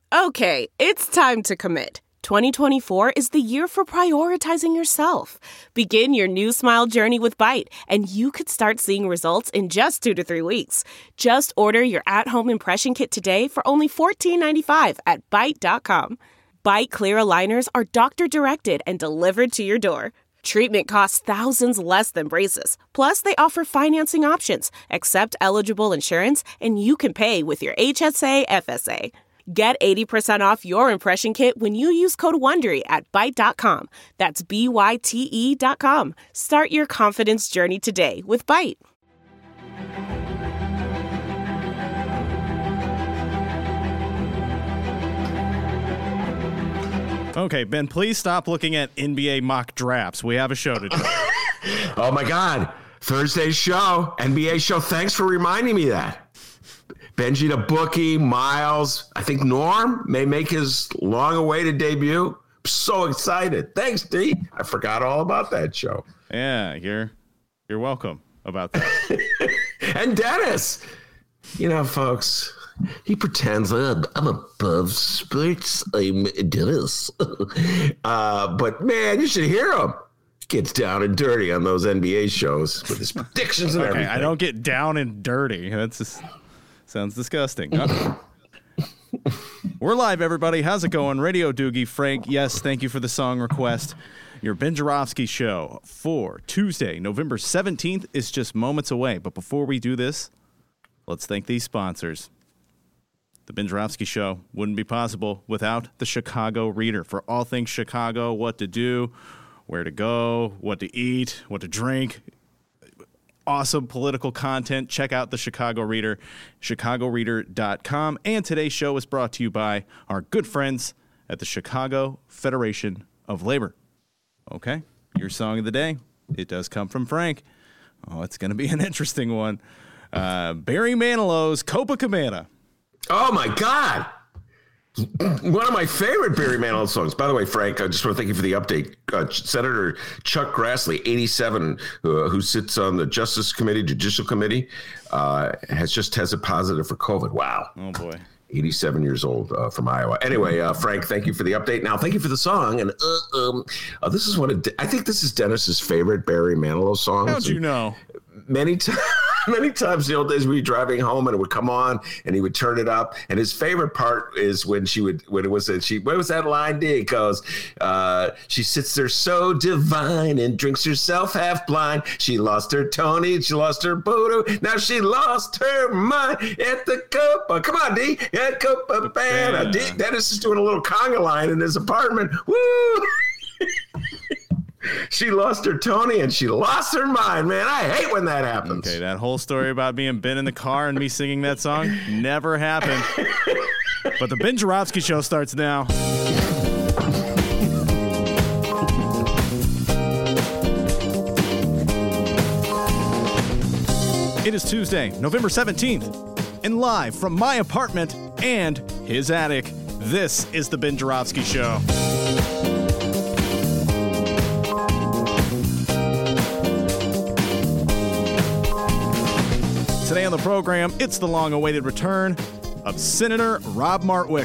Okay, it's time to commit. 2024 is the year for prioritizing yourself. Begin your new smile journey with Byte, and you could start seeing results in just 2 to 3 weeks. Just order your at-home impression kit today for only $14.95 at Byte.com. Byte Clear aligners are doctor-directed and delivered to your door. Treatment costs thousands less than braces. Plus, they offer financing options, accept eligible insurance, and you can pay with your HSA FSA. Get 80% off your impression kit when you use code WONDERY at Byte.com. That's BYTE.com. Start your confidence journey today with Byte. Okay, Ben, please stop looking at NBA mock drafts. We have a show to do. Oh, my God. Thursday's show, NBA show. Thanks for reminding me that. Benji the Bookie, Miles, I think Norm may make his long-awaited debut. I'm so excited. Thanks, D. I forgot all about that show. Yeah, you're welcome about that. And Dennis. You know, folks, he pretends I'm above sports. I'm Dennis. But, man, you should hear him. Gets down and dirty on those NBA shows with his predictions and everything. I don't get down and dirty. That's just... Sounds disgusting. Huh? We're live, everybody. How's it going? Radio Doogie, Frank. Yes, thank you for the song request. Your Ben Joravsky show for Tuesday, November 17th is just moments away. But before we do this, let's thank these sponsors. The Ben Joravsky show wouldn't be possible without the Chicago Reader. For all things Chicago, what to do, where to go, what to eat, what to drink. Awesome political content. Check out the Chicago Reader, chicagoreader.com. And today's show is brought to you by our good friends at the Chicago Federation of Labor. Okay, your song of the day. It does come from Frank. Oh, it's going to be an interesting one. Barry Manilow's Copacabana. Oh, my God. One of my favorite Barry Manilow songs. By the way, Frank, I just want to thank you for the update. Senator Chuck Grassley, 87, who sits on the Judicial Committee, has just tested positive for COVID. Wow. Oh, boy. 87 years old from Iowa. Anyway, Frank, thank you for the update. Now, thank you for the song. And this is I think this is Dennis's favorite Barry Manilow song. How'd you know? Many times in the old days we'd be driving home and it would come on and he would turn it up. And his favorite part is when what was that line? D? It goes, she sits there so divine and drinks herself half blind. She lost her Tony, she lost her Bodo. Now she lost her mind at the Copa. Come on, D. At Copacabana. D. Dennis is doing a little conga line in his apartment. Woo! She lost her Tony and she lost her mind, man. I hate when that happens. Okay, that whole story about being Ben in the car and me singing that song never happened. But the Ben Joravsky show starts now. It is Tuesday, November 17th, and live from my apartment and his attic, this is the Ben Joravsky show. Today on the program, it's the long-awaited return of Senator Rob Martwick.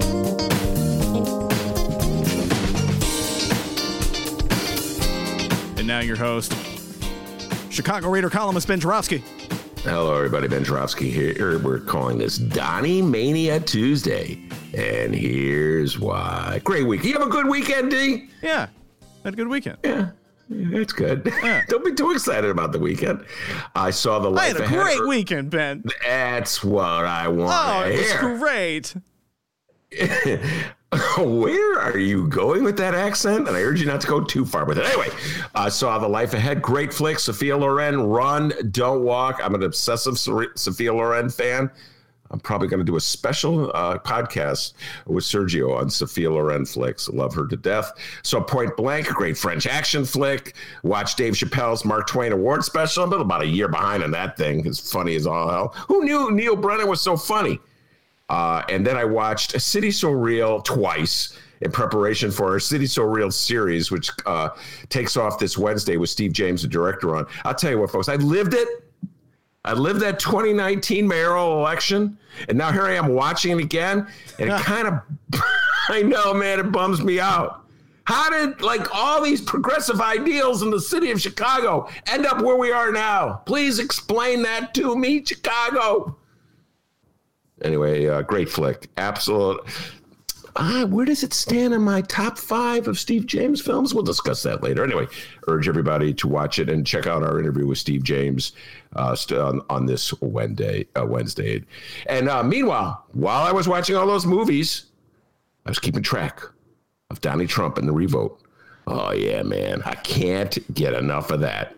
And now your host, Chicago Reader columnist Ben Joravsky. Hello, everybody. Ben Joravsky here. We're calling this Donnie Mania Tuesday. And here's why. Great week. You have a good weekend, D? Yeah, had a good weekend. Yeah. That's good. Yeah. Don't be too excited about the weekend. I saw the life ahead. I had a great weekend, Ben. That's what I want to hear. Oh, it was great. Where are you going with that accent? And I urge you not to go too far with it. Anyway, I saw The Life Ahead. Great flick. Sophia Loren, Run, Don't Walk. I'm an obsessive Sophia Loren fan. I'm probably going to do a special podcast with Sergio on Sophia Loren flicks. Love her to death. So Point Blank, a great French action flick. Watch Dave Chappelle's Mark Twain Award special. I'm about a year behind on that thing. It's funny as all hell. Who knew Neil Brennan was so funny? And then I watched A City So Real twice in preparation for our City So Real series, which takes off this Wednesday with Steve James, the director, on. I'll tell you what, folks, I lived it. I lived that 2019 mayoral election, and now here I am watching it again, and it kind of, I know, man, it bums me out. How did, like, all these progressive ideals in the city of Chicago end up where we are now? Please explain that to me, Chicago. Anyway, great flick. Absolute. Where does it stand in my top 5 of Steve James films? We'll discuss that later. Anyway, urge everybody to watch it and check out our interview with Steve James on this Wednesday. And meanwhile, while I was watching all those movies, I was keeping track of Donnie Trump and the revote. Oh, yeah, man. I can't get enough of that.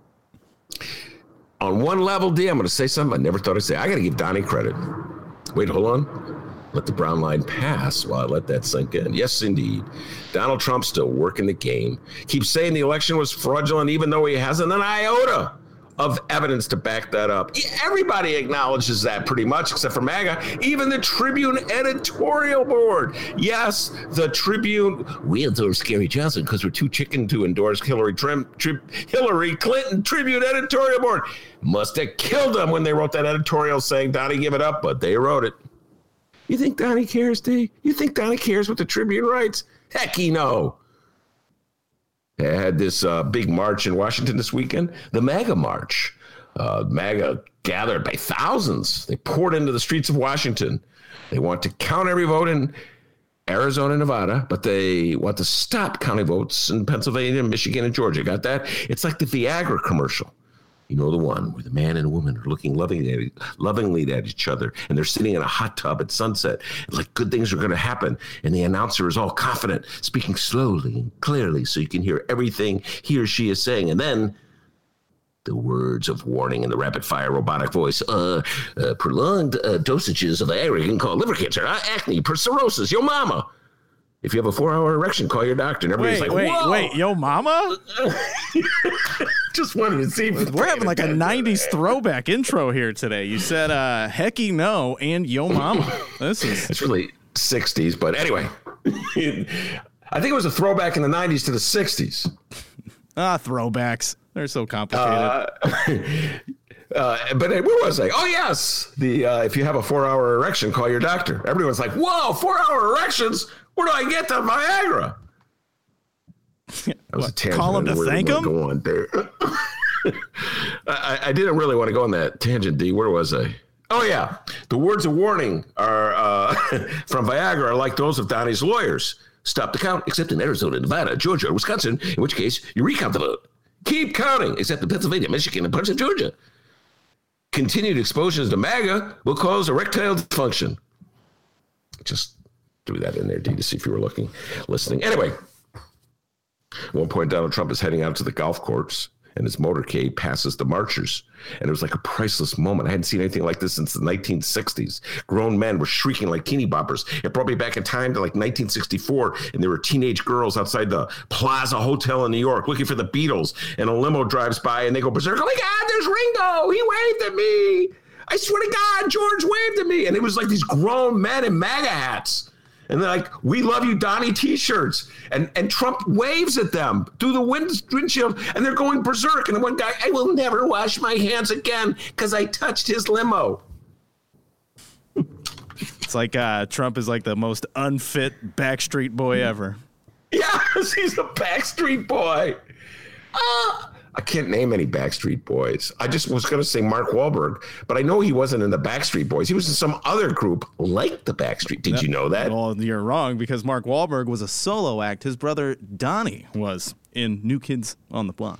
On one level, D, I'm going to say something I never thought I'd say. I got to give Donnie credit. Wait, hold on. Let the brown line pass while I let that sink in. Yes, indeed. Donald Trump's still working the game. Keeps saying the election was fraudulent, even though he hasn't an iota of evidence to back that up. Everybody acknowledges that pretty much, except for MAGA. Even the Tribune editorial board. Yes, the Tribune. We endorse Gary Johnson because we're too chicken to endorse Hillary Clinton Tribune editorial board. Must have killed them when they wrote that editorial saying, Donnie, give it up, but they wrote it. You think Donnie cares, D? You think Donnie cares what the Tribune writes? Heck, no. They had this big march in Washington this weekend, the MAGA March. MAGA gathered by thousands. They poured into the streets of Washington. They want to count every vote in Arizona and Nevada, but they want to stop counting votes in Pennsylvania, Michigan, and Georgia. Got that? It's like the Viagra commercial. You know, the one where the man and woman are looking lovingly at each other, and they're sitting in a hot tub at sunset, like good things are going to happen. And the announcer is all confident, speaking slowly and clearly so you can hear everything he or she is saying. And then the words of warning in the rapid-fire robotic voice, prolonged dosages of Viagra can cause liver cancer, acne, cirrhosis, yo mama. If you have a 4-hour erection, call your doctor. And everybody's wait, yo mama? Just wanted to see. We're having like a 90s throwback intro here today. You said hecky no and yo mama. It's really 60s, but anyway. I think it was a throwback in the 90s to the 60s. Throwbacks. They're so complicated. But where was I? Oh, yes. If you have a 4-hour erection, call your doctor. Everyone's like, whoa, 4-hour erections? Where do I get the Viagra? That was a tangent. Call him to thank him? Go on there. I didn't really want to go on that tangent, D. Where was I? Oh, yeah. The words of warning are from Viagra are like those of Donnie's lawyers. Stop the count, except in Arizona, Nevada, Georgia, or Wisconsin, in which case you recount the vote. Keep counting, except in Pennsylvania, Michigan, and parts of Georgia. Continued exposures to MAGA will cause erectile dysfunction. Just threw that in there, D, to see if you were listening. Anyway, at one point, Donald Trump is heading out to the golf course, and his motorcade passes the marchers. And it was like a priceless moment. I hadn't seen anything like this since the 1960s. Grown men were shrieking like teeny boppers. It brought me back in time to like 1964, and there were teenage girls outside the Plaza Hotel in New York looking for the Beatles, and a limo drives by, and they go berserk. Oh, my God, there's Ringo. He waved at me. I swear to God, George waved at me. And it was like these grown men in MAGA hats. And they're like, we love you, Donnie T-shirts. And Trump waves at them through the windshield, and they're going berserk. And the one guy, I will never wash my hands again because I touched his limo. It's like Trump is like the most unfit Backstreet Boy ever. Yes, he's a Backstreet Boy. I can't name any Backstreet Boys. I just was going to say Mark Wahlberg, but I know he wasn't in the Backstreet Boys. He was in some other group like the Backstreet. Did you know that? Well, you're wrong, because Mark Wahlberg was a solo act. His brother Donnie was in New Kids on the Block.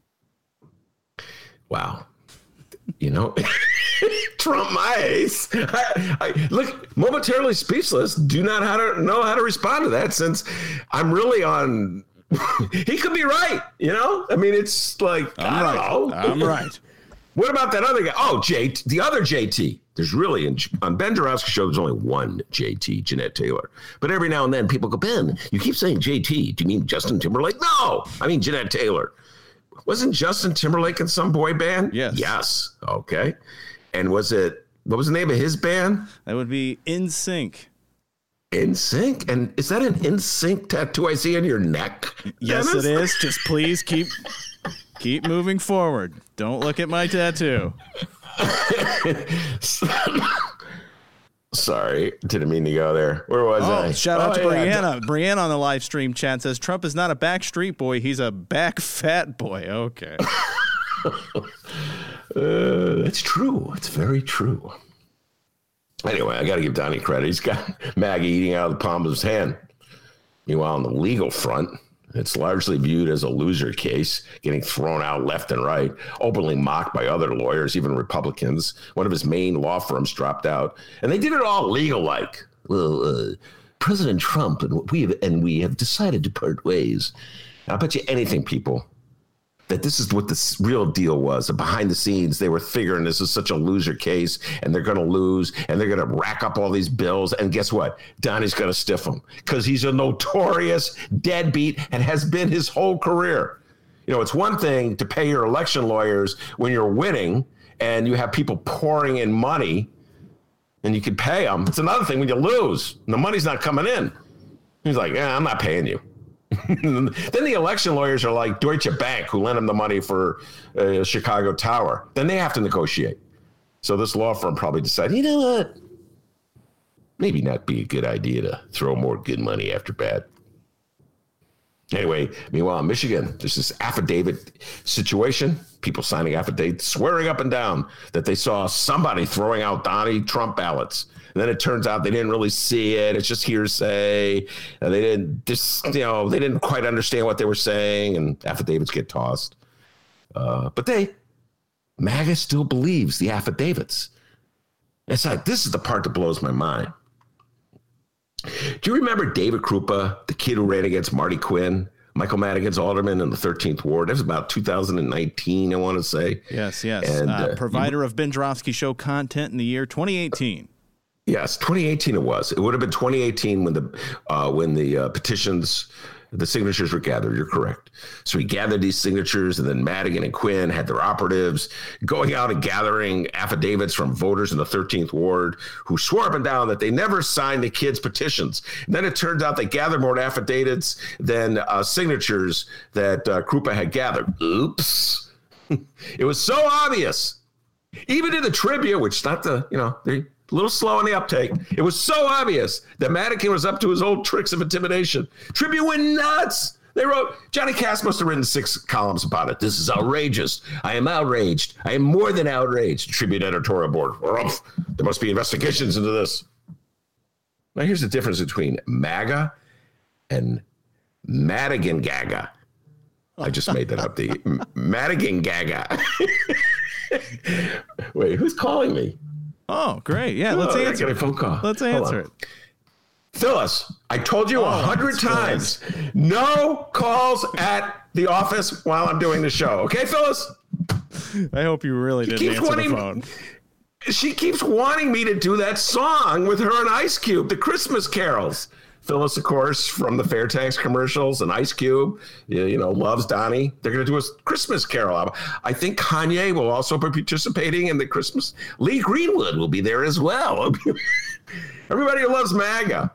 Wow. You know, Trump my ace. I look momentarily speechless. Do not know how to respond to that, since I'm really on... He could be right, you know? I mean, it's like, I don't know. I'm right. What about that other guy? Oh, the other JT. There's really, on Ben Joravsky's show, there's only one JT, Jeanette Taylor. But every now and then people go, Ben, you keep saying JT. Do you mean Justin Timberlake? No, I mean Jeanette Taylor. Wasn't Justin Timberlake in some boy band? Yes. Yes. Okay. And what was the name of his band? That would be NSYNC. NSYNC? And is that an NSYNC tattoo I see on your neck? Yes, Dennis? It is. Just please keep moving forward. Don't look at my tattoo. Sorry, didn't mean to go there. Where was I? Shout out to Brianna. Brianna on the live stream chat says Trump is not a back street boy. He's a back fat boy. Okay. That's true. It's very true. Anyway, I got to give Donnie credit. He's got Maggie eating out of the palm of his hand. Meanwhile, on the legal front, it's largely viewed as a loser case, getting thrown out left and right, openly mocked by other lawyers, even Republicans. One of his main law firms dropped out, and they did it all legal-like. Well, President Trump and we have decided to part ways. And I'll bet you anything, people, that this is what the real deal was. Behind the scenes, they were figuring this is such a loser case, and they're going to lose, and they're going to rack up all these bills. And guess what? Donnie's going to stiff them because he's a notorious deadbeat and has been his whole career. You know, it's one thing to pay your election lawyers when you're winning and you have people pouring in money and you can pay them. It's another thing when you lose and the money's not coming in. He's like, I'm not paying you. Then the election lawyers are like Deutsche Bank, who lent him the money for Chicago Tower. Then they have to negotiate. So this law firm probably decided, you know what? Maybe not be a good idea to throw more good money after bad. Anyway, meanwhile, in Michigan, there's this affidavit situation. People signing affidavits, swearing up and down that they saw somebody throwing out Donnie Trump ballots. And then it turns out they didn't really see it. It's just hearsay. They didn't quite understand what they were saying, and affidavits get tossed. But MAGA still believes the affidavits. It's like, this is the part that blows my mind. Do you remember David Krupa, the kid who ran against Marty Quinn, Michael Madigan's alderman in the 13th Ward? That was about 2019, I want to say. Yes. And, provider of Ben Joravsky Show content in the year 2018. Yes, 2018 it was. It would have been 2018 when the petitions, the signatures were gathered. You're correct. So he gathered these signatures, and then Madigan and Quinn had their operatives going out and gathering affidavits from voters in the 13th Ward who swore up and down that they never signed the kids' petitions. And then it turns out they gathered more affidavits than signatures that Krupa had gathered. Oops. It was so obvious. Even in the Tribune, which is not they a little slow on the uptake. It was so obvious that Madigan was up to his old tricks of intimidation. Tribune went nuts. They wrote, Johnny Cass must have written 6 columns about it. This is outrageous. I am outraged. I am more than outraged. Tribune editorial board. There must be investigations into this. Now, here's the difference between MAGA and Madigan Gaga. I just made that up. The Madigan Gaga. Wait, who's calling me? Oh, great. Yeah, let's answer it. A phone call. Let's answer it. Phyllis, I told you 100 times, no calls at the office while I'm doing the show. Okay, Phyllis? I hope you really didn't answer the phone. She keeps wanting me to do that song with her and Ice Cube, the Christmas carols. Phyllis, of course, from the Fairtax commercials, and Ice Cube, loves Donnie. They're going to do a Christmas Carol album. I think Kanye will also be participating in the Christmas. Lee Greenwood will be there as well. Everybody who loves MAGA.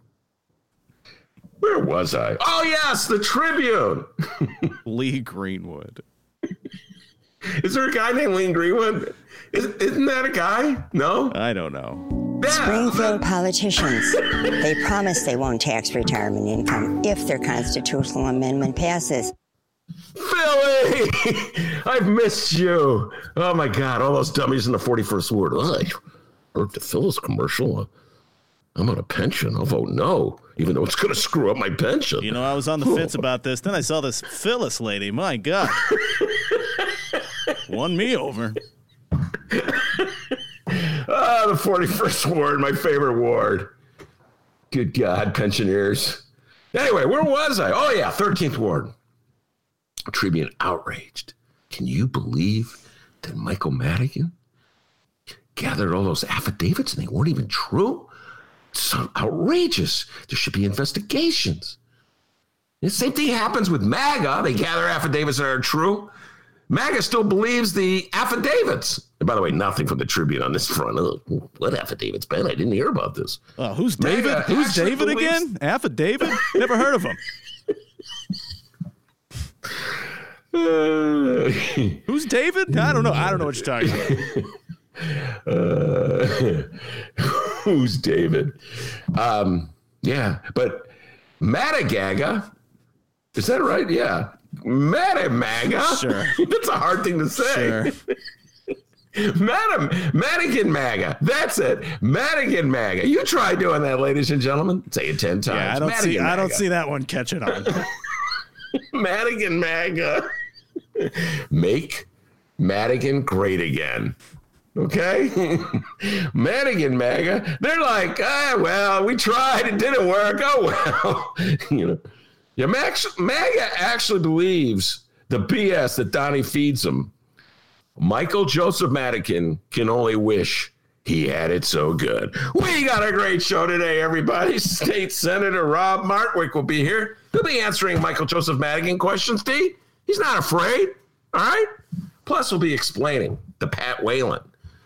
Where was I? Oh, yes, the Tribune. Lee Greenwood. Is there a guy named Lee Greenwood? Isn't that a guy? No? I don't know. Yeah. Springfield politicians, they promise they won't tax retirement income if their constitutional amendment passes. Philly, I've missed you. Oh, my God, all those dummies in the 41st Ward. I heard the Phyllis commercial. I'm on a pension. I'll vote no, even though it's going to screw up my pension. I was on the fence about this. Then I saw this Phyllis lady. My God. Won me over. The 41st Ward, my favorite ward. Good God, pensioners. Anyway, where was I? Oh, yeah, 13th Ward. Tribune outraged. Can you believe that Michael Madigan gathered all those affidavits and they weren't even true? It's so outrageous. There should be investigations. The same thing happens with MAGA. They gather affidavits that are true. MAGA still believes the affidavits. And by the way, nothing from the Tribune on this front. Oh, what affidavits, Ben? I didn't hear about this. Who's David? Who's David again? Affidavit? Never heard of him. Who's David? I don't know. I don't know what you're talking about. Who's David? Yeah, but Matagaga, is that right? Yeah. Matamaga? Sure. That's a hard thing to say. Sure. Madigan MAGA. That's it. Madigan MAGA. You try doing that, ladies and gentlemen. Say it 10 times. Yeah, I don't see that one catching on. Madigan MAGA. Make Madigan great again. Okay? Madigan MAGA. They're like, well, we tried. It didn't work. Oh, well. Yeah, MAGA actually believes the BS that Donnie feeds them. Michael Joseph Madigan can only wish he had it so good. We got a great show today, everybody. State Senator Rob Martwick will be here. He'll be answering Michael Joseph Madigan questions, D. He's not afraid. All right? Plus, we'll be explaining the Pat Whalen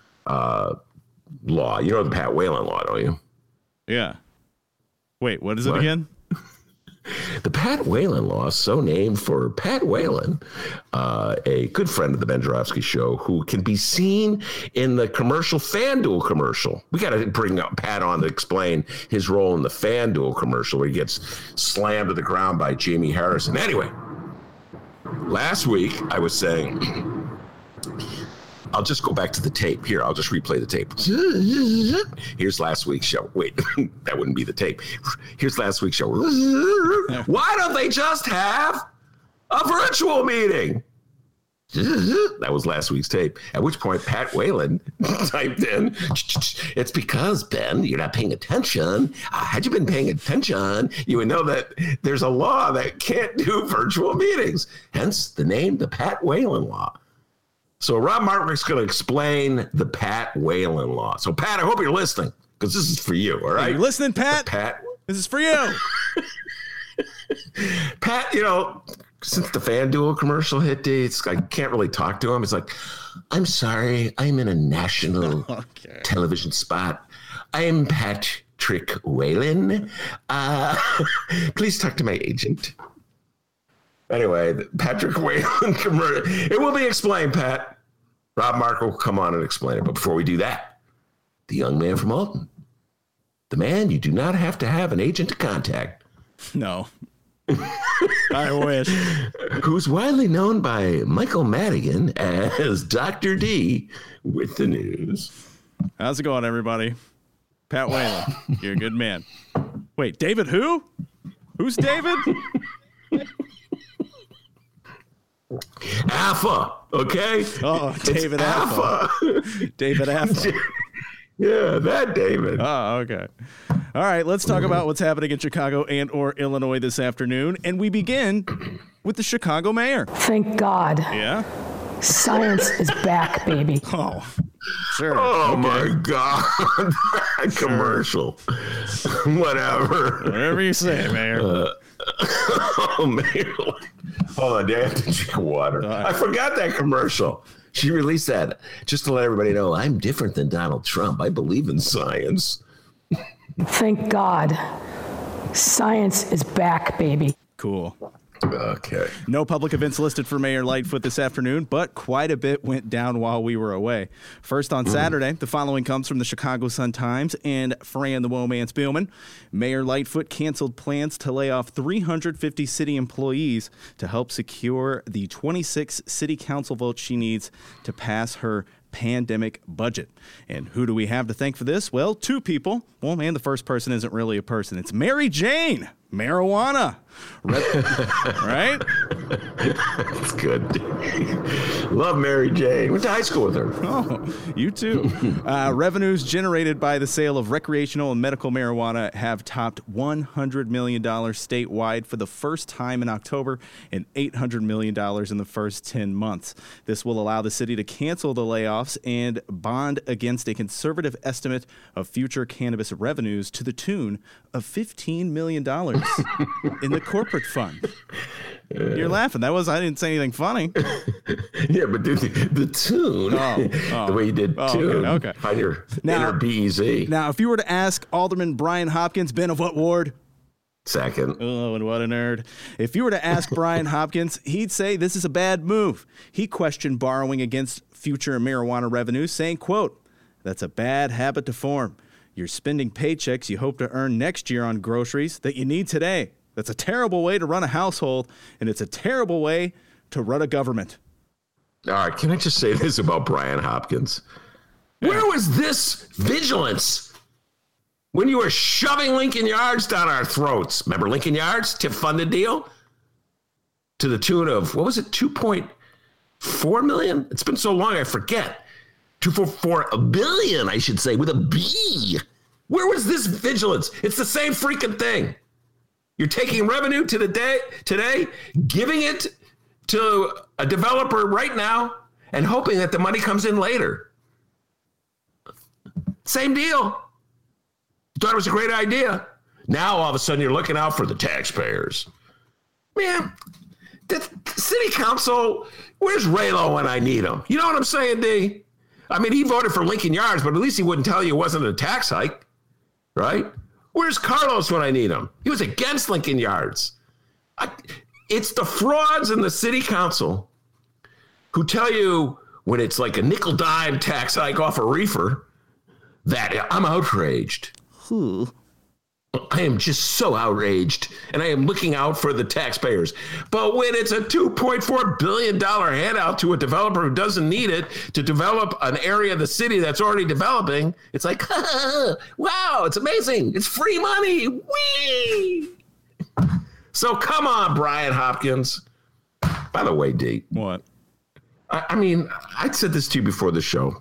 law. You know the Pat Whalen law, don't you? Yeah. Wait, what is it again? The Pat Whalen law is so named for Pat Whalen, a good friend of the Ben Joravsky Show, who can be seen in the FanDuel commercial. We got to bring Pat on to explain his role in the FanDuel commercial where he gets slammed to the ground by Jamie Harrison. Anyway, last week I was saying... I'll just go back to the tape. Here, I'll just replay the tape. Here's last week's show. Wait, that wouldn't be the tape. Here's last week's show. Why don't they just have a virtual meeting? That was last week's tape. At which point, Pat Whalen typed in, it's because, Ben, you're not paying attention. Had you been paying attention, you would know that there's a law that can't do virtual meetings. Hence the name, the Pat Whalen law. So Rob Martwick's going to explain the Pat Whalen law. So, Pat, I hope you're listening, because this is for you, all right? Hey, you listening, Pat? Pat? This is for you. Pat, since the FanDuel commercial hit, I can't really talk to him. It's like, I'm sorry, I'm in a national television spot. I'm Patrick Whalen. Please talk to my agent. Anyway, Patrick Whalen commercial. It will be explained, Pat. Rob Mark will come on and explain it. But before we do that, the young man from Alton, the man you do not have to have an agent to contact. No. I wish. Who's widely known by Michael Madigan as Dr. D with the news. How's it going, everybody? Pat Whalen, you're a good man. Wait, David who? Who's David? Alpha, okay? Oh, David Alpha. David Alpha. Yeah, that David. Oh, okay. All right, let's talk about what's happening in Chicago and or Illinois this afternoon. And we begin with the Chicago mayor. Thank God. Yeah? Science is back, baby. Oh, sure. Oh, okay. my God. That commercial. Whatever. Whatever you say, mayor. Oh, man. Hold on, Dan. I have to drink water. I forgot that commercial. She released that just to let everybody know I'm different than Donald Trump. I believe in science. Thank God. Science is back, baby. Cool. Okay. No public events listed for Mayor Lightfoot this afternoon, but quite a bit went down while we were away. First on Saturday, the following comes from the Chicago Sun-Times and Fran the Womance Billman. Mayor Lightfoot canceled plans to lay off 350 city employees to help secure the 26 city council votes she needs to pass her pandemic budget. And who do we have to thank for this? Well, two people. Well, man, the first person isn't really a person. It's Mary Jane. Marijuana. Right? That's good. Love Mary Jane. Went to high school with her. Oh, you too. Revenues generated by the sale of recreational and medical marijuana have topped $100 million statewide for the first time in October and $800 million in the first 10 months. This will allow the city to cancel the layoffs and bond against a conservative estimate of future cannabis revenues to the tune of $15 million in the corporate fund. You're laughing. I didn't say anything funny. Yeah, but the tune, the way you did tune, okay. On your inner BEZ. Now, if you were to ask Alderman Brian Hopkins, Ben of what ward? Second. Oh, and what a nerd. If you were to ask Brian Hopkins, he'd say this is a bad move. He questioned borrowing against future marijuana revenues, saying, quote, That's a bad habit to form. You're spending paychecks you hope to earn next year on groceries that you need today. That's a terrible way to run a household, and it's a terrible way to run a government. All right, can I just say this about Brian Hopkins? Where was this vigilance when you were shoving Lincoln Yards down our throats? Remember Lincoln Yards, TIF-funded deal? To the tune of, what was it, 2.4 million? It's been so long, I forget. 2.4 billion, I should say, with a B. Where was this vigilance? It's the same freaking thing. You're taking revenue today, giving it to a developer right now, and hoping that the money comes in later. Same deal. Thought it was a great idea. Now, all of a sudden, you're looking out for the taxpayers. Man, the city council, where's Raylo when I need him? You know what I'm saying, D? I mean, he voted for Lincoln Yards, but at least he wouldn't tell you it wasn't a tax hike, right? Where's Carlos when I need him? He was against Lincoln Yards. It's the frauds in the city council who tell you when it's like a nickel dime tax hike off a reefer that I'm outraged. I am just so outraged, and I am looking out for the taxpayers. But when it's a $2.4 billion handout to a developer who doesn't need it to develop an area of the city that's already developing, it's like, wow, it's amazing. It's free money. Whee! So come on, Brian Hopkins. By the way, D. What? I mean, I said this to you before the show.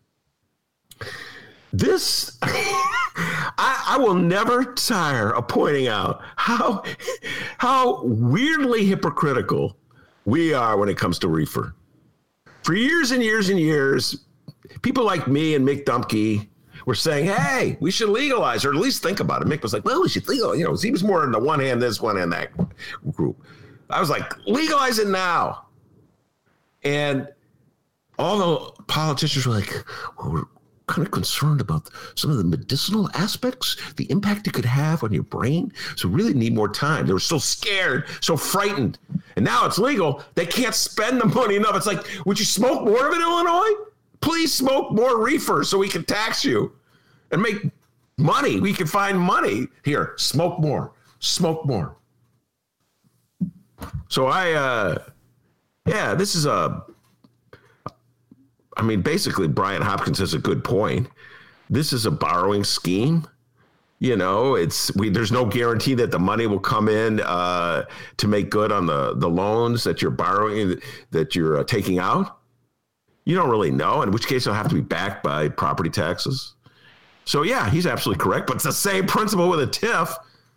This, I will never tire of pointing out how weirdly hypocritical we are when it comes to reefer. For years and years and years, people like me and Mick Dumke were saying, hey, we should legalize, or at least think about it. Mick was like, well, we should legalize. You know, he was more in the one hand this, one hand that group. I was like, legalize it now. And all the politicians were like, well, we're kind of concerned about some of the medicinal aspects, the impact it could have on your brain. So we really need more time. They were so scared, so frightened. And now it's legal. They can't spend the money enough. It's like, would you smoke more of it in Illinois? Please smoke more reefer so we can tax you and make money. We can find money. Here, smoke more. Smoke more. So this is basically Brian Hopkins has a good point. This is a borrowing scheme. You know, there's no guarantee that the money will come in to make good on the loans that you're borrowing, that you're taking out. You don't really know, in which case it'll have to be backed by property taxes. So, yeah, he's absolutely correct, but it's the same principle with a TIF.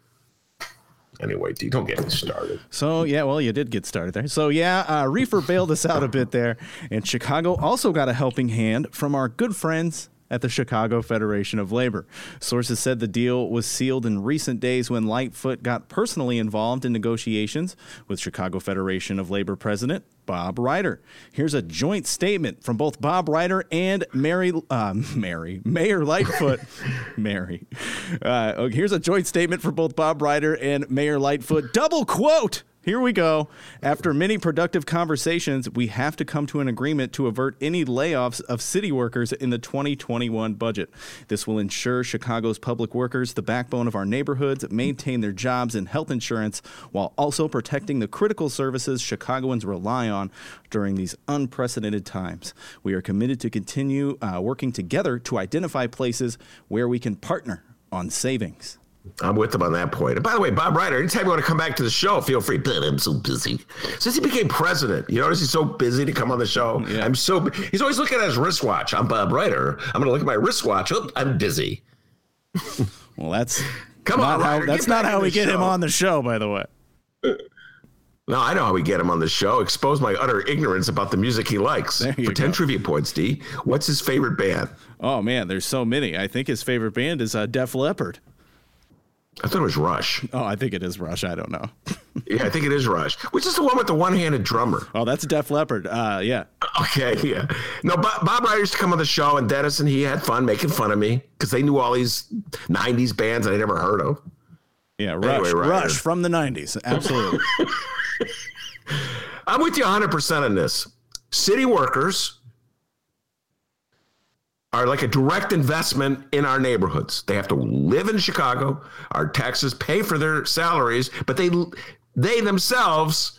Anyway, D, don't get me started. So, yeah, well, you did get started there. So, yeah, reefer bailed us out a bit there. And Chicago also got a helping hand from our good friends at the Chicago Federation of Labor. Sources said the deal was sealed in recent days when Lightfoot got personally involved in negotiations with Chicago Federation of Labor President Bob Reiter. Here's a joint statement from both Bob Reiter and Mayor Lightfoot. Here's a joint statement for both Bob Reiter and Mayor Lightfoot. Double quote. Here we go. After many productive conversations, we have to come to an agreement to avert any layoffs of city workers in the 2021 budget. This will ensure Chicago's public workers, the backbone of our neighborhoods, maintain their jobs and health insurance while also protecting the critical services Chicagoans rely on during these unprecedented times. We are committed to continue working together to identify places where we can partner on savings. I'm with him on that point. And by the way, Bob Reiter, anytime you want to come back to the show, feel free. But I'm so busy. Since he became president, you notice he's so busy to come on the show? Yeah. He's always looking at his wristwatch. I'm Bob Reiter. I'm going to look at my wristwatch. Oh, I'm busy. Well, that's not how we get him on the show, by the way. No, I know how we get him on the show. Expose my utter ignorance about the music he likes. For 10 trivia points, D, what's his favorite band? Oh, man, there's so many. I think his favorite band is Def Leppard. I thought it was Rush. Oh, I think it is Rush. I don't know. Yeah, I think it is Rush. Which is the one with the one-handed drummer? Oh, that's Def Leppard. Yeah. Okay, yeah. No, Bob Reiter used to come on the show, and Dennis and he had fun making fun of me because they knew all these 90s bands that I never heard of. Yeah, Rush from the 90s. Absolutely. I'm with you 100% on this. City workers are like a direct investment in our neighborhoods. They have to live in Chicago. Our taxes pay for their salaries, but they themselves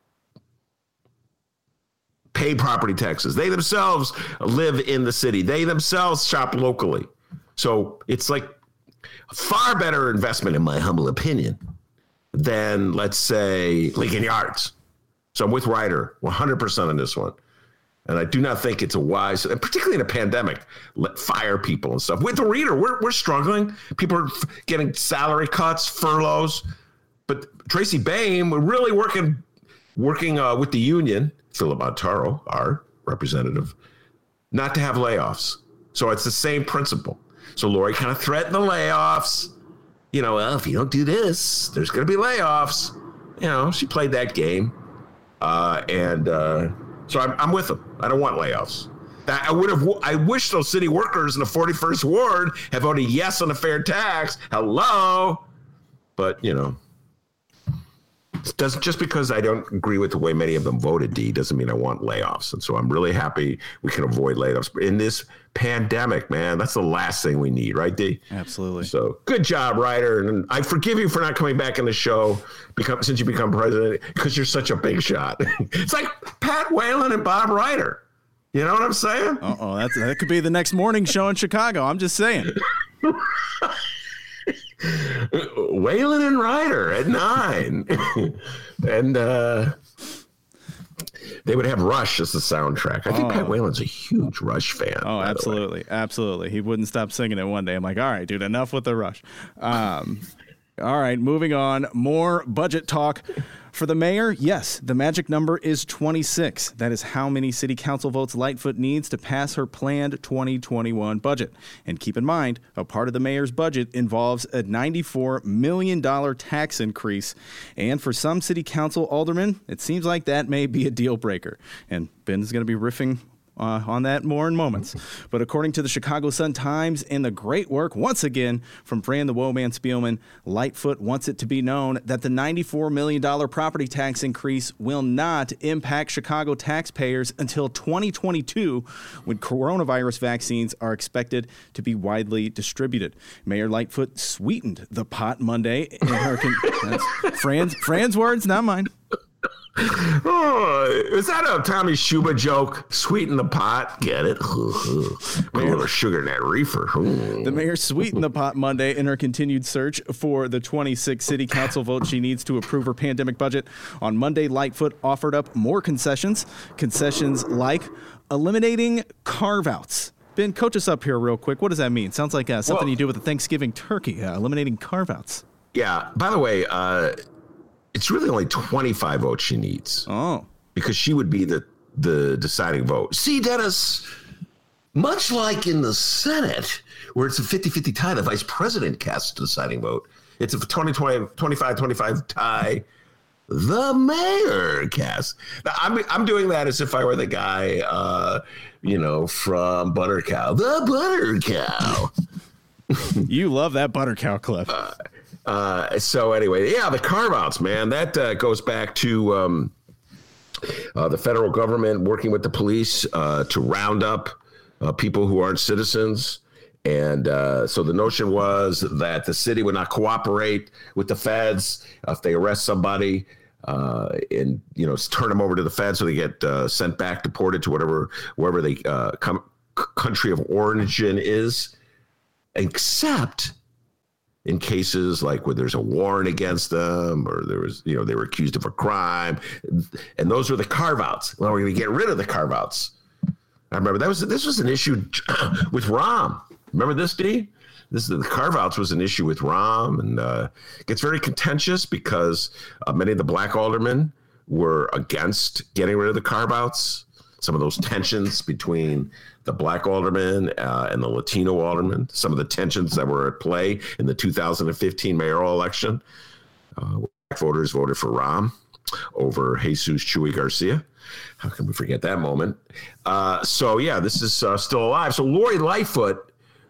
pay property taxes. They themselves live in the city. They themselves shop locally. So it's like a far better investment, in my humble opinion, than, let's say, Lincoln Yards. So I'm with Ryder 100% on this one. And I do not think it's a wise, and particularly in a pandemic, fire people and stuff. With the Reader, we're struggling. People are getting salary cuts, furloughs. But Tracy Bain, we're really working with the union, Philip Montaro, our representative, not to have layoffs. So it's the same principle. So Lori kind of threatened the layoffs. Well, if you don't do this, there's going to be layoffs. She played that game. So I'm with them. I don't want layoffs. I wish those city workers in the 41st Ward have voted yes on a fair tax. Hello. But, just because I don't agree with the way many of them voted, D, doesn't mean I want layoffs. And so I'm really happy we can avoid layoffs. But in this pandemic, man, that's the last thing we need, right, D? Absolutely. So good job, Ryder. And I forgive you for not coming back in the show since you become president, because you're such a big shot. It's like Pat Whalen and Bob Ryder. You know what I'm saying? That could be the next morning show in Chicago. I'm just saying. Whalen and Ryder at 9. And they would have Rush as the soundtrack. I think Pat Whalen's a huge Rush fan. Oh, absolutely. Absolutely. He wouldn't stop singing it one day. I'm like, all right, dude, enough with the Rush. All right, moving on. More budget talk. For the mayor, yes, the magic number is 26. That is how many city council votes Lightfoot needs to pass her planned 2021 budget. And keep in mind, a part of the mayor's budget involves a $94 million tax increase. And for some city council aldermen, it seems like that may be a deal breaker. And Ben's going to be riffing on that more in moments. But according to the Chicago Sun-Times and the great work, once again, from Fran the Woman Spielman, Lightfoot wants it to be known that the $94 million property tax increase will not impact Chicago taxpayers until 2022, when coronavirus vaccines are expected to be widely distributed. Mayor Lightfoot sweetened the pot Monday in her... That's Fran's words, not mine. Oh, is that a Tommy Schuba joke? Sweeten the pot, get it? Put a little sugar in that reefer. The mayor sweetened the pot Monday in her continued search for the 26 city council votes she needs to approve her pandemic budget. On Monday, Lightfoot offered up more concessions like eliminating carve-outs. Ben, coach us up here real quick. What does that mean? Sounds like something you do with a Thanksgiving turkey, eliminating carve-outs. Yeah, by the way, it's really only 25 votes she needs. Oh. Because she would be the deciding vote. See, Dennis, much like in the Senate, where it's a 50-50 tie, the vice president casts the deciding vote. It's a 25-25 tie. The mayor casts. Now, I'm doing that as if I were the guy, from Butter Cow. The Butter Cow. You love that Butter Cow clip. So anyway, the carve-outs, man, that goes back to the federal government working with the police to round up people who aren't citizens. And so the notion was that the city would not cooperate with the feds if they arrest somebody and, turn them over to the feds so they get sent back, deported to wherever they country of origin is, except in cases like where there's a warrant against them or there was, they were accused of a crime. And those were the carve-outs. Well, we're going to get rid of the carve-outs. I remember this was an issue with Rahm. Remember this, D? The carve-outs was an issue with Rahm, and it gets very contentious because many of the black aldermen were against getting rid of the carve-outs. Some of those tensions between the black aldermen and the Latino aldermen, some of the tensions that were at play in the 2015 mayoral election. Black voters voted for Rahm over Jesus Chuy Garcia. How can we forget that moment? This is still alive. So Lori Lightfoot,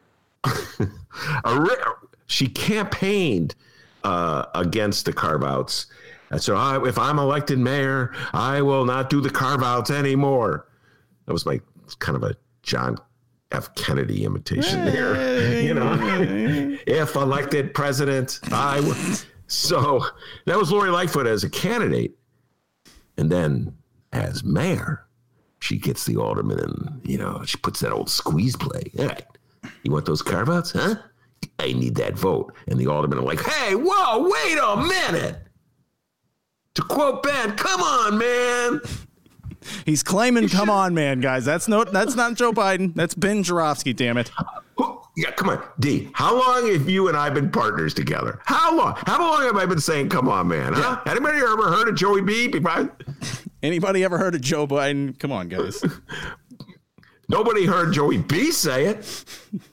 she campaigned against the carve-outs. And so if I'm elected mayor, I will not do the carve-outs anymore. That was kind of a John F. Kennedy imitation there. You know, if elected president, I would. So that was Lori Lightfoot as a candidate. And then as mayor, she gets the alderman and, you know, she puts that old squeeze play. All right, you want those carve-outs, huh? I need that vote. And the aldermen are like, hey, whoa, wait a minute. To quote Ben, come on, man. He's claiming, come on, man, guys. That's not Joe Biden. That's Ben Joravsky, damn it. Yeah, come on, D. How long have you and I been partners together? How long? How long have I been saying, come on, man? Huh? Yeah. Anybody ever heard of Joey B? Anybody ever heard of Joe Biden? Come on, guys. Nobody heard Joey B say it.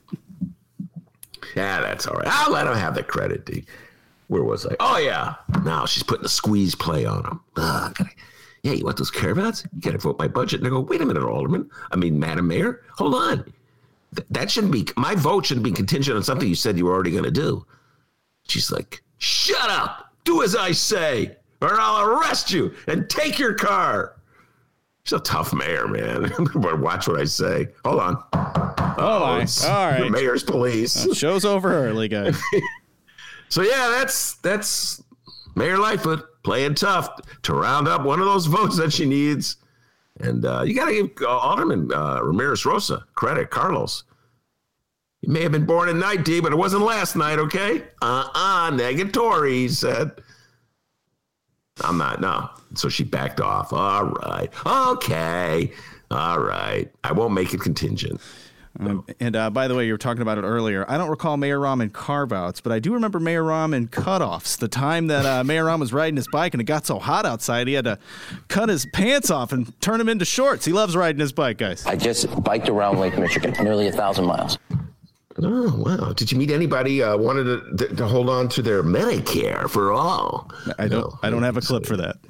Yeah, that's all right. I'll let him have the credit, D. Where was I? Oh, yeah. Now she's putting a squeeze play on him. Yeah, you want those carve-outs? You got to vote my budget. And I go, wait a minute, Madam Mayor, hold on. That shouldn't be, my vote shouldn't be contingent on something you said you were already going to do. She's like, shut up, do as I say, or I'll arrest you and take your car. She's a tough mayor, man. Watch what I say. Hold on. All right. The mayor's police. Show's over early, guys. So yeah, that's Mayor Lightfoot playing tough to round up one of those votes that she needs. And you got to give Alderman Ramirez Rosa credit, Carlos. He may have been born at night, D, but it wasn't last night, okay? Negatory, he said. I'm not, no. So she backed off. All right. Okay. All right. I won't make it contingent. And by the way, you were talking about it earlier. I don't recall Mayor Rahm and carve-outs, but I do remember Mayor Rahm and cutoffs. The time that Mayor Rahm was riding his bike and it got so hot outside, he had to cut his pants off and turn them into shorts. He loves riding his bike, guys. I just biked around Lake Michigan, nearly 1,000 miles. Oh, wow. Did you meet anybody wanted to hold on to their Medicare for all? I don't have a clip for that.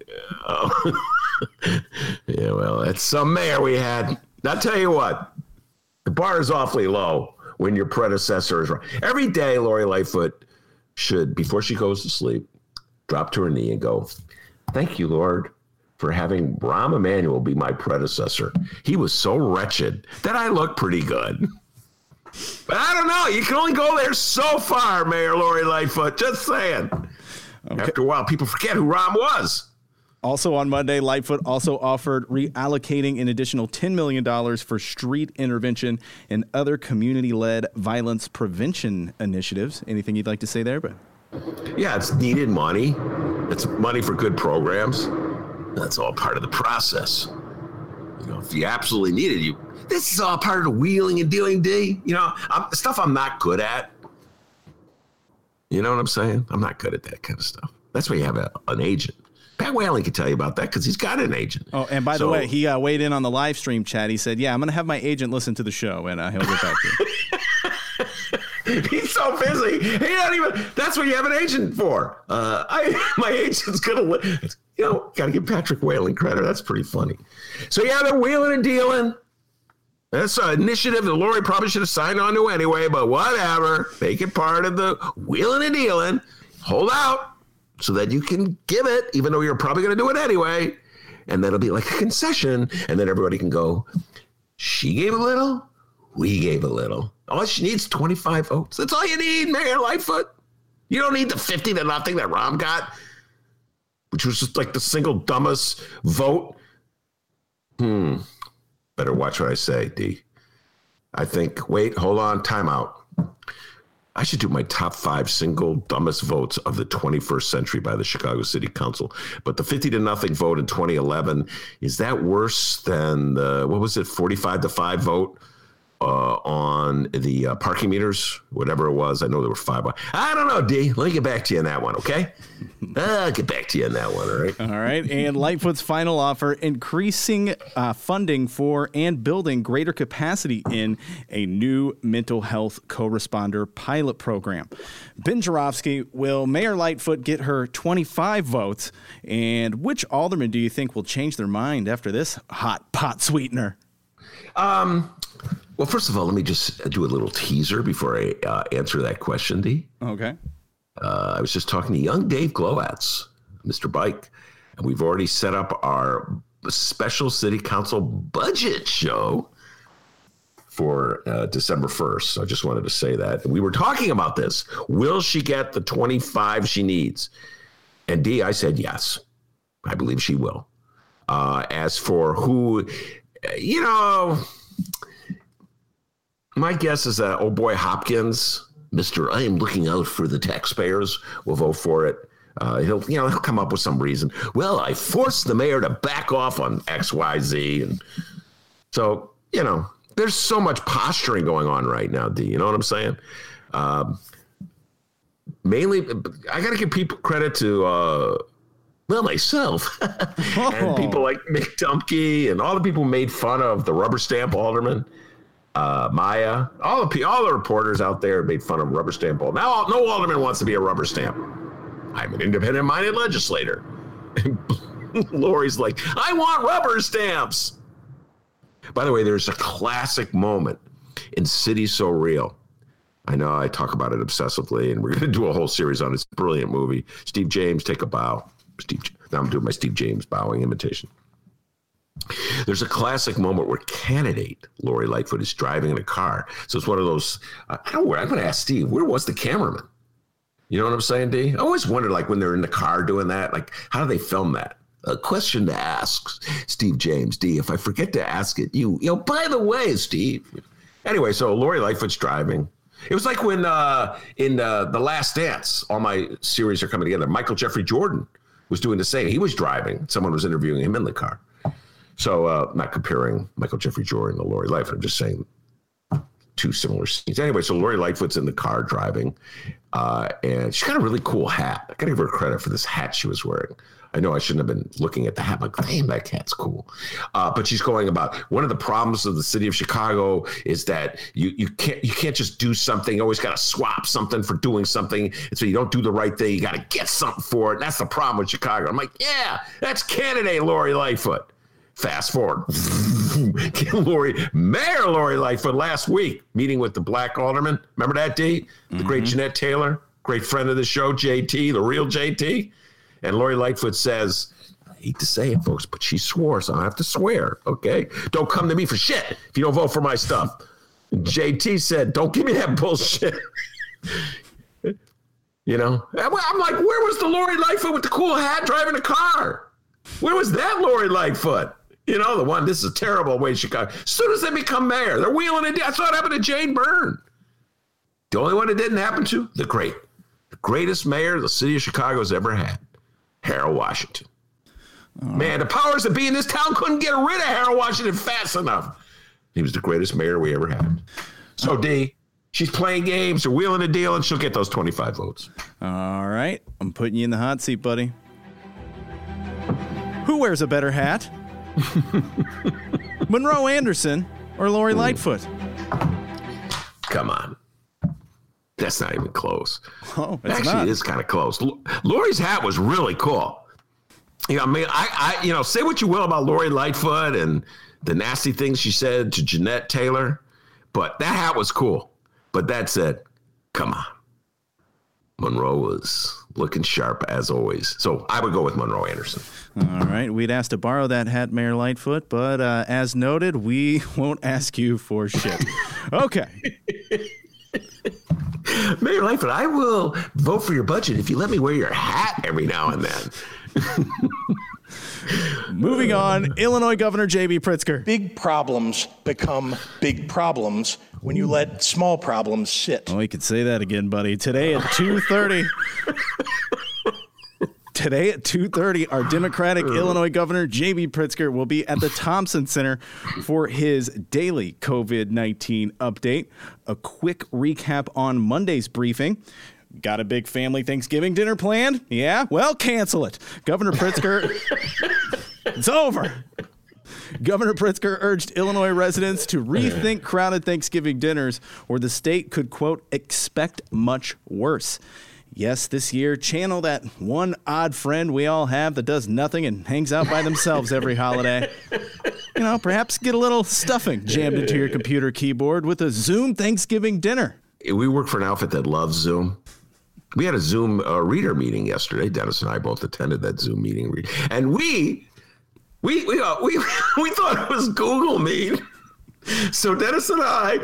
Yeah, well, that's some mayor we had. I'll tell you what. The bar is awfully low when your predecessor is right. Every day, Lori Lightfoot should, before she goes to sleep, drop to her knee and go, thank you, Lord, for having Rahm Emanuel be my predecessor. He was so wretched that I look pretty good. But I don't know. You can only go there so far, Mayor Lori Lightfoot. Just saying. Okay. After a while, people forget who Rahm was. Also on Monday, Lightfoot also offered reallocating an additional $10 million for street intervention and other community-led violence prevention initiatives. Anything you'd like to say there, Ben? Yeah, it's needed money. It's money for good programs. That's all part of the process. You know, if you absolutely need it, this is all part of the wheeling and dealing, D. You know, stuff I'm not good at. You know what I'm saying? I'm not good at that kind of stuff. That's why you have an agent. Pat Whaley can tell you about that because he's got an agent. Oh, and by the way, he weighed in on the live stream chat. He said, yeah, I'm going to have my agent listen to the show, and he'll get back to you. He's so busy. He don't even, that's what you have an agent for. My agent's going to, got to give Patrick Whaley credit. That's pretty funny. So, yeah, they're wheeling and dealing. That's an initiative that Lori probably should have signed on to anyway, but whatever. Make it part of the wheeling and dealing. Hold out. So that you can give it, even though you're probably going to do it anyway. And that'll be like a concession. And then everybody can go, she gave a little, we gave a little. All she needs 25 votes. That's all you need, Mayor Lightfoot. You don't need the 50-0 that Rahm got, which was just like the single dumbest vote. Better watch what I say, D. I think, wait, hold on, time out. I should do my top 5 single dumbest votes of the 21st century by the Chicago City Council. But the 50-0 vote in 2011, is that worse than the, 45-5 vote on the parking meters? Whatever it was. I know there were 5. I don't know, D. Let me get back to you on that one, okay? I'll get back to you on that one, all right? All right. And Lightfoot's final offer, increasing funding for and building greater capacity in a new mental health co-responder pilot program. Ben Joravsky, will Mayor Lightfoot get her 25 votes? And which alderman do you think will change their mind after this hot pot sweetener? Well, first of all, let me just do a little teaser before I answer that question, D. Okay. I was just talking to young Dave Glowatz, Mr. Bike, and we've already set up our special city council budget show for December 1st. So I just wanted to say that. We were talking about this. Will she get the 25 she needs? And D, I said yes. I believe she will. As for who, my guess is that old boy Hopkins, Mr. I am looking out for the taxpayers, will vote for it. He'll come up with some reason. Well, I forced the mayor to back off on XYZ. And so, there's so much posturing going on right now, D. You know what I'm saying? Mainly, I got to give people credit to, myself and people like Mick Dumke and all the people who made fun of the rubber stamp alderman, Maya, all the reporters out there made fun of rubber stamp alderman. Now, no alderman wants to be a rubber stamp. I'm an independent-minded legislator. And Lori's like, I want rubber stamps. By the way, there's a classic moment in City So Real. I know I talk about it obsessively, and we're going to do a whole series on it. It's a brilliant movie. Steve James, take a bow. Now I'm doing my Steve James bowing imitation. There's a classic moment where candidate Lori Lightfoot is driving in a car. So it's one of those, I'm going to ask Steve, where was the cameraman? You know what I'm saying, D? I always wondered, when they're in the car doing that, how do they film that? A question to ask Steve James, D. If I forget to ask it, by the way, Steve. Anyway, so Lori Lightfoot's driving. It was like when in The Last Dance, all my series are coming together. Michael Jeffrey Jordan was doing the same. He was driving. Someone was interviewing him in the car. So not comparing Michael Jeffrey Jordan to Lori Lightfoot. I'm just saying two similar scenes. Anyway, so Lori Lightfoot's in the car driving, and she's got a really cool hat. I got to give her credit for this hat she was wearing. I know I shouldn't have been looking at the hat, but damn, that hat's cool. But she's going about one of the problems of the city of Chicago is that you can't just do something. You always got to swap something for doing something. And so you don't do the right thing. You got to get something for it. And that's the problem with Chicago. I'm like, yeah, that's candidate Lori Lightfoot. Fast forward. Mayor Lori Lightfoot last week meeting with the black alderman. Remember that, D? The great Jeanette Taylor, great friend of the show, JT, the real JT. And Lori Lightfoot says, I hate to say it, folks, but she swore, so I have to swear, okay? Don't come to me for shit if you don't vote for my stuff. And JT said, don't give me that bullshit. I'm like, where was the Lori Lightfoot with the cool hat driving a car? Where was that Lori Lightfoot? The one, this is a terrible way Chicago. As soon as they become mayor, they're wheeling it. I saw it happen to Jane Byrne. The only one it didn't happen to, the greatest mayor the city of Chicago has ever had. Harold Washington. Man, the powers that be in this town couldn't get rid of Harold Washington fast enough. He was the greatest mayor we ever had. So, D, she's playing games, they're wheeling a deal, and she'll get those 25 votes. All right. I'm putting you in the hot seat, buddy. Who wears a better hat? Monroe Anderson or Lori Lightfoot? Come on. That's not even close. Oh, it's actually, not. It is kind of close. Lori's hat was really cool. I say what you will about Lori Lightfoot and the nasty things she said to Jeanette Taylor, but that hat was cool. But that said, come on. Monroe was looking sharp as always. So I would go with Monroe Anderson. All right. We'd ask to borrow that hat, Mayor Lightfoot, but as noted, we won't ask you for shit. Okay. Mayor Lightfoot, I will vote for your budget if you let me wear your hat every now and then. Moving on, Illinois Governor J.B. Pritzker. Big problems become big problems when you let small problems sit. Oh, you could say that again, buddy. Today at 2:30. Today at 2:30, our Democratic Illinois Governor J.B. Pritzker will be at the Thompson Center for his daily COVID-19 update. A quick recap on Monday's briefing. Got a big family Thanksgiving dinner planned? Yeah? Well, cancel it. Governor Pritzker, it's over. Governor Pritzker urged Illinois residents to rethink crowded Thanksgiving dinners, or the state could, quote, expect much worse. Yes, this year, channel that one odd friend we all have that does nothing and hangs out by themselves every holiday. Perhaps get a little stuffing jammed into your computer keyboard with a Zoom Thanksgiving dinner. We work for an outfit that loves Zoom. We had a Zoom reader meeting yesterday. Dennis and I both attended that Zoom meeting. And we thought it was Google Meet. So Dennis and I,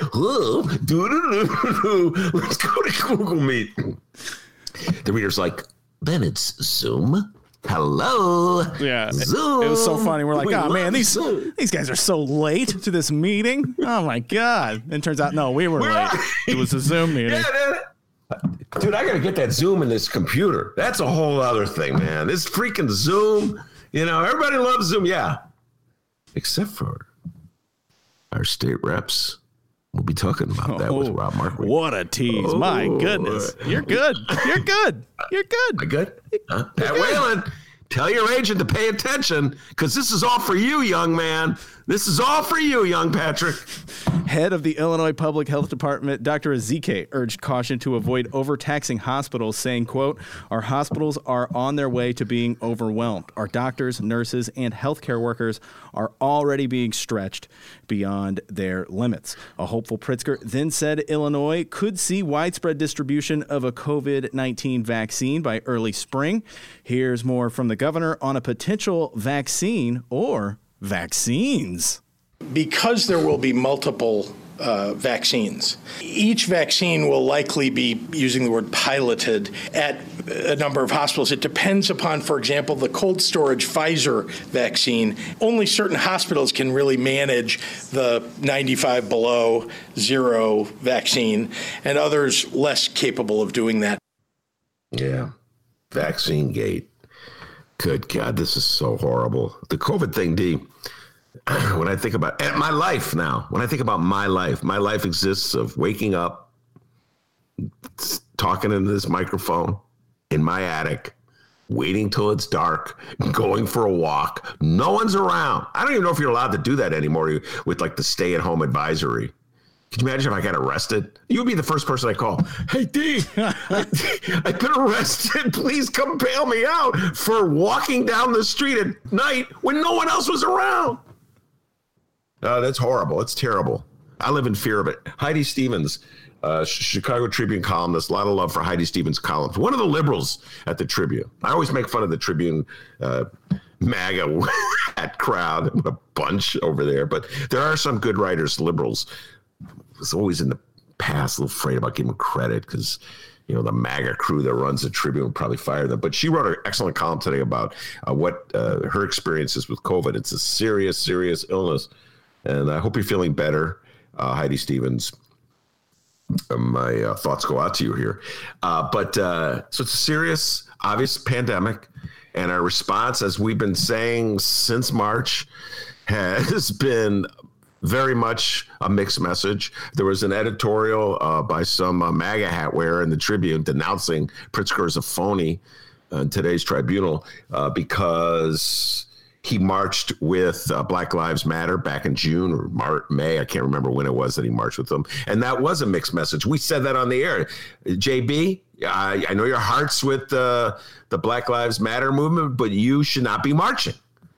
let's go to Google Meet. The reader's like, then it's Zoom. Hello. Yeah. Zoom. It was so funny. We're like, We oh, man, love Zoom. these guys are so late to this meeting. Oh, my God. And it turns out, no, we were late. It was a Zoom meeting. Dude, I got to get that Zoom in this computer. That's a whole other thing, man. This freaking Zoom, everybody loves Zoom. Yeah. Except for our state reps. We'll be talking about that with Rob Markway. What a tease. My goodness. You're good. You're good. You're good. Am I good? Pat Whalen, tell your agent to pay attention because this is all for you, young man. This is all for you, young Patrick. Head of the Illinois Public Health Department, Dr. Ezike, urged caution to avoid overtaxing hospitals, saying, quote, our hospitals are on their way to being overwhelmed. Our doctors, nurses, and healthcare workers are already being stretched beyond their limits. A hopeful Pritzker then said Illinois could see widespread distribution of a COVID-19 vaccine by early spring. Here's more from the governor on a potential vaccine or vaccines. Because there will be multiple vaccines, each vaccine will likely be, using the word piloted, at a number of hospitals. It depends upon, for example, the cold storage Pfizer vaccine. Only certain hospitals can really manage the 95 below zero vaccine, and others less capable of doing that. Yeah. Vaccine gate. Good God, this is so horrible. The COVID thing, D, when I think about my life now, my life exists of waking up, talking into this microphone in my attic, waiting till it's dark, going for a walk. No one's around. I don't even know if you're allowed to do that anymore with like the stay-at-home advisory. Could you imagine if I got arrested? You would be the first person I call. Hey, D, I've been arrested. Please come bail me out for walking down the street at night when no one else was around. That's horrible. It's terrible. I live in fear of it. Heidi Stevens, Chicago Tribune columnist, a lot of love for Heidi Stevens' columns. One of the liberals at the Tribune. I always make fun of the Tribune MAGA hat crowd, a bunch over there. But there are some good writers, liberals. Was always in the past a little afraid about giving them credit because, the MAGA crew that runs the Tribune would probably fire them. But she wrote an excellent column today about what her experience is with COVID. It's a serious, serious illness. And I hope you're feeling better, Heidi Stevens. My thoughts go out to you here. So it's a serious, obvious pandemic. And our response, as we've been saying since March, has been very much a mixed message. There was an editorial by some MAGA hat wearer in the Tribune denouncing Pritzker as a phony in today's Tribunal because he marched with Black Lives Matter back in June or May. I can't remember when it was that he marched with them. And that was a mixed message. We said that on the air. JB, I know your heart's with the Black Lives Matter movement, but you should not be marching,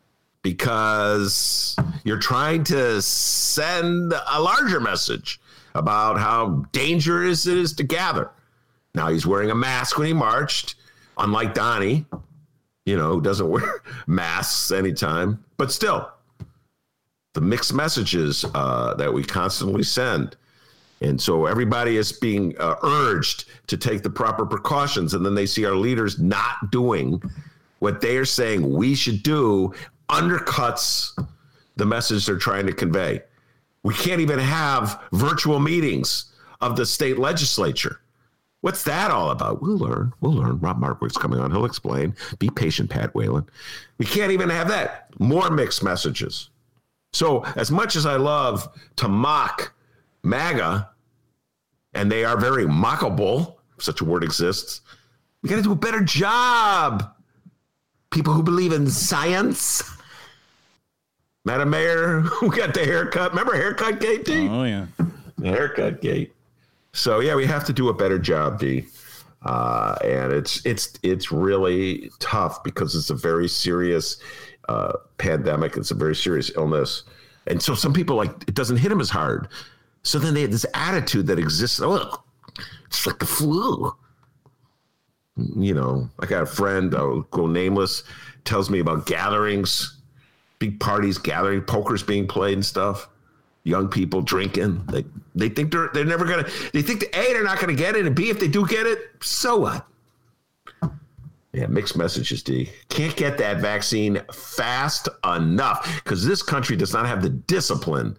because you're trying to send a larger message about how dangerous it is to gather. Now, he's wearing a mask when he marched, unlike Donnie, who doesn't wear masks anytime. But still, the mixed messages that we constantly send. And so everybody is being urged to take the proper precautions. And then they see our leaders not doing what they are saying we should do, undercuts the message they're trying to convey. We can't even have virtual meetings of the state legislature. What's that all about? We'll learn. Rob Markway's coming on. He'll explain. Be patient, Pat Whalen. We can't even have that. More mixed messages. So as much as I love to mock MAGA, and they are very mockable, if such a word exists, we got to do a better job. People who believe in science. Madam Mayor, who got the haircut. Remember Haircut Gate, D? Oh, yeah. The Haircut Gate. So, yeah, we have to do a better job, D. And it's really tough because it's a very serious pandemic. It's a very serious illness. And so some people, it doesn't hit them as hard. So then they have this attitude that exists. Oh, it's like the flu. I got a friend, I'll go nameless, tells me about gatherings, big parties, poker's being played and stuff. young people drinking. They think they're never gonna. They think that A, they're not gonna get it, and B, if they do get it, so what? Yeah, mixed messages, D. Can't get that vaccine fast enough because this country does not have the discipline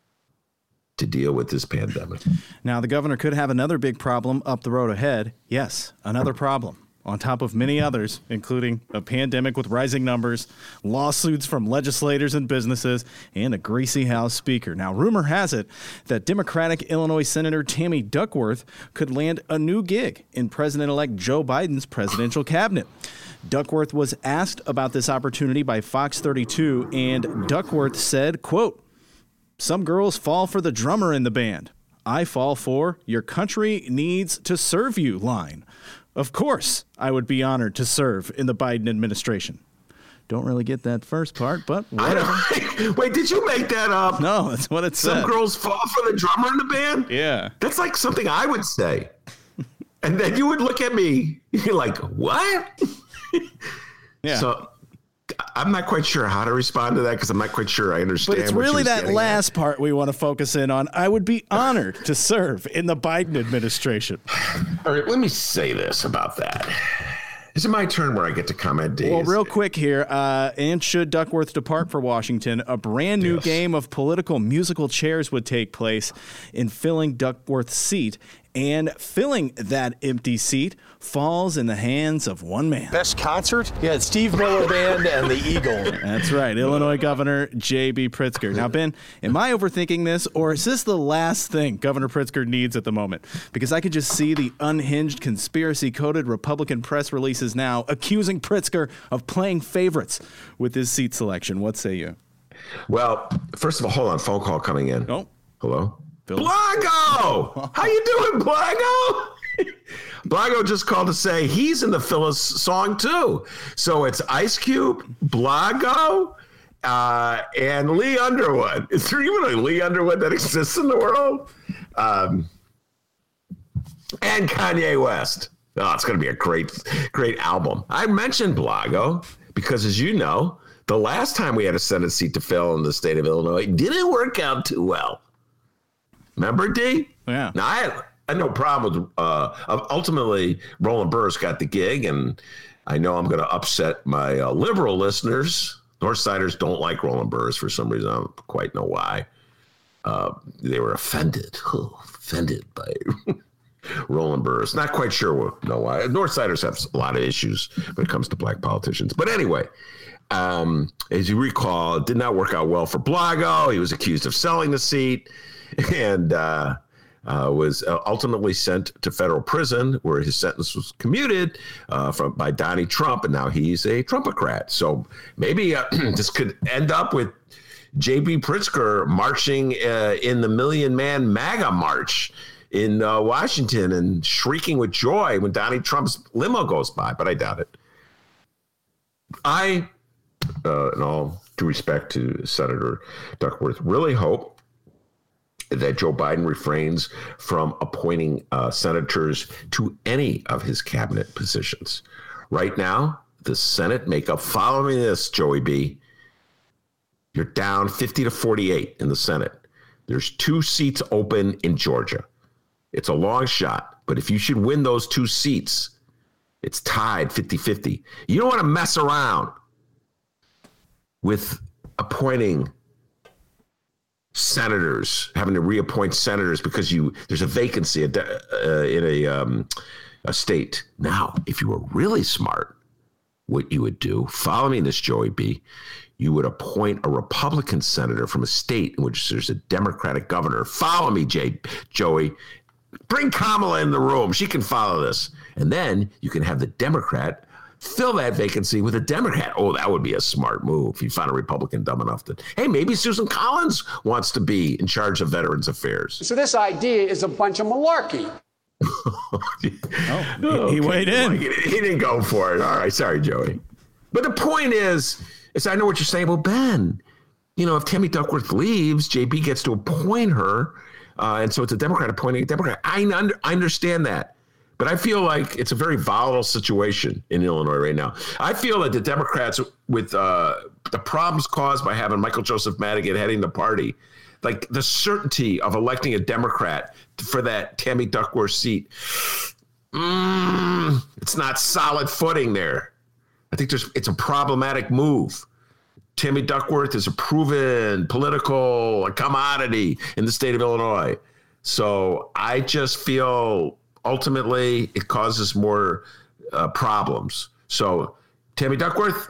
to deal with this pandemic. Now, the governor could have another big problem up the road ahead. Yes, another problem. On top of many others, including a pandemic with rising numbers, lawsuits from legislators and businesses, and a greasy House Speaker. Now, rumor has it that Democratic Illinois Senator Tammy Duckworth could land a new gig in President-elect Joe Biden's presidential cabinet. Duckworth was asked about this opportunity by Fox 32, and Duckworth said, quote, "Some girls fall for the drummer in the band. I fall for your country needs to serve you line. Of course, I would be honored to serve in the Biden administration." Don't really get that first part, but whatever. Wait, did you make that up? No, that's what it said. Some girls fall for the drummer in the band? Yeah. That's like something I would say. And then you would look at me, you're like, what? Yeah. So I'm not quite sure how to respond to that because I'm not quite sure I understand. But it's really that last part we want to focus in on. I would be honored to serve in the Biden administration. All right, let me say this about that. Is it my turn where I get to comment, Dave? Well, real quick here, and should Duckworth depart for Washington, a brand new game of political musical chairs would take place in filling Duckworth's seat. And filling that empty seat falls in the hands of one man. Best concert? Yeah, Steve Miller Band and the Eagle. That's right, Illinois Governor J.B. Pritzker. Now, Ben, am I overthinking this, or is this the last thing Governor Pritzker needs at the moment? Because I could just see the unhinged, conspiracy-coded Republican press releases now accusing Pritzker of playing favorites with his seat selection. What say you? Well, first of all, hold on, phone call coming in. Oh. Hello? Phil. Blago! How you doing, Blago? Blago just called to say he's in the Phyllis song too. So it's Ice Cube, Blago, and Lee Underwood. Is there even a Lee Underwood that exists in the world? And Kanye West. Oh, it's going to be a great album. I mentioned Blago because, as you know, the last time we had a Senate seat to fill in the state of Illinois, it didn't work out too well. Remember, D? Yeah. Now, I had no problem with, ultimately, Roland Burris got the gig, and I know I'm going to upset my liberal listeners. Northsiders don't like Roland Burris for some reason. I don't quite know why. They were offended by Roland Burris. Not quite sure know why. Northsiders have a lot of issues when it comes to black politicians. But anyway, as you recall, it did not work out well for Blago. He was accused of selling the seat. And was ultimately sent to federal prison, where his sentence was commuted by Donnie Trump, and now he's a Trumpocrat. So maybe this could end up with J.B. Pritzker marching in the Million Man MAGA March in Washington and shrieking with joy when Donnie Trump's limo goes by, but I doubt it. I, in all due respect to Senator Duckworth, really hope that Joe Biden refrains from appointing senators to any of his cabinet positions. Right now, the Senate makeup, follow me this, Joey B., you're down 50 to 48 in the Senate. There's 2 seats open in Georgia. It's a long shot, but if you should win those 2 seats, it's tied 50-50. You don't want to mess around with appointing senators, having to reappoint senators because there's a vacancy in a state. Now, if you were really smart, what you would do, follow me in this, Joey B., you would appoint a Republican senator from a state in which there's a Democratic governor. Follow me, Joey. Bring Kamala in the room. She can follow this. And then you can have the Democrat fill that vacancy with a Democrat. Oh, that would be a smart move. If you find a Republican dumb enough to, hey, maybe Susan Collins wants to be in charge of Veterans Affairs. So this idea is a bunch of malarkey. He weighed in. He didn't go for it. All right. Sorry, Joey. But the point is I know what you're saying. Well, Ben, if Tammy Duckworth leaves, JB gets to appoint her. And so it's a Democrat appointing a Democrat. I understand that. But I feel like it's a very volatile situation in Illinois right now. I feel that the Democrats, with the problems caused by having Michael Joseph Madigan heading the party, like the certainty of electing a Democrat for that Tammy Duckworth seat. It's not solid footing there. I think it's a problematic move. Tammy Duckworth is a proven political commodity in the state of Illinois. So I just feel ultimately it causes more problems. So Tammy Duckworth,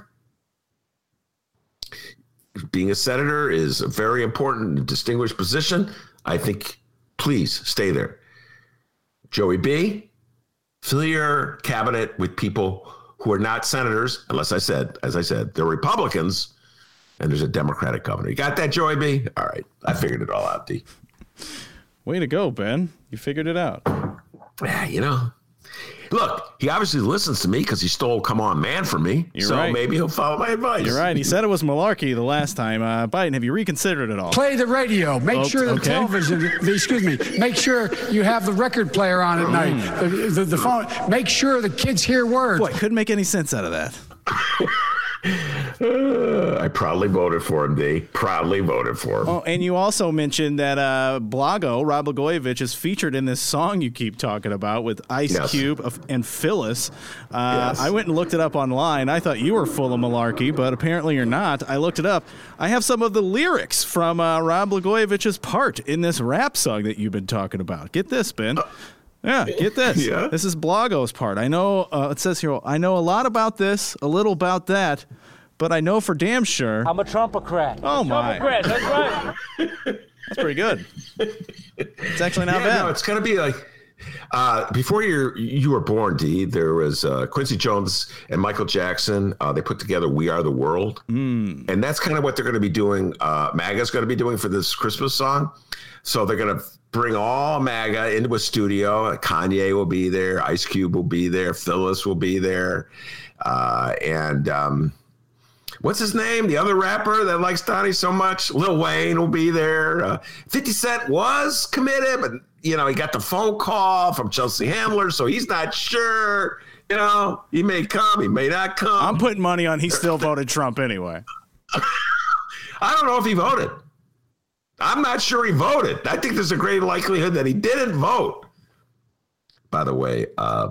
being a senator is a very important and distinguished position. I think please stay there. Joey B., fill your cabinet with people who are not senators, unless as I said, they're Republicans, and there's a Democratic governor. You got that, Joey B? All right. I figured it all out, D. Way to go, Ben. You figured it out. Yeah, Look, he obviously listens to me because he stole Come On Man from me. You're right. Maybe he'll follow my advice. You're right. He said it was malarkey the last time. Biden, have you reconsidered it all? Play the radio. Make sure the television, make sure you have the record player on at night. The phone. Make sure the kids hear words. Boy, couldn't make any sense out of that. I proudly voted for him, D. Proudly voted for him. Oh, and you also mentioned that Rob Blagojevich is featured in this song you keep talking about with Ice Cube and Phyllis. I went and looked it up online. I thought you were full of malarkey, but apparently you're not. I looked it up. I have some of the lyrics from Rob Blagojevich's part in this rap song that you've been talking about. Get this, Ben. Yeah, get this. Yeah. This is Blago's part. I know, it says here, I know a lot about this, a little about that, but I know for damn sure. I'm a Trumpocrat. Oh, my. Trumpocrat, that's right. That's pretty good. It's actually not bad. No, it's going to be like, before you were born, D, there was Quincy Jones and Michael Jackson. They put together We Are the World. And that's kind of what they're going to be doing. MAGA's going to be doing for this Christmas song. So they're going to bring all MAGA into a studio. Kanye will be there. Ice Cube will be there. Phyllis will be there. And what's his name? The other rapper that likes Donnie so much? Lil Wayne will be there. 50 Cent was committed, but, he got the phone call from Chelsea Handler, so he's not sure. He may come, he may not come. I'm putting money on he still voted Trump anyway. I don't know if he voted. I'm not sure he voted. I think there's a great likelihood that he didn't vote. By the way, I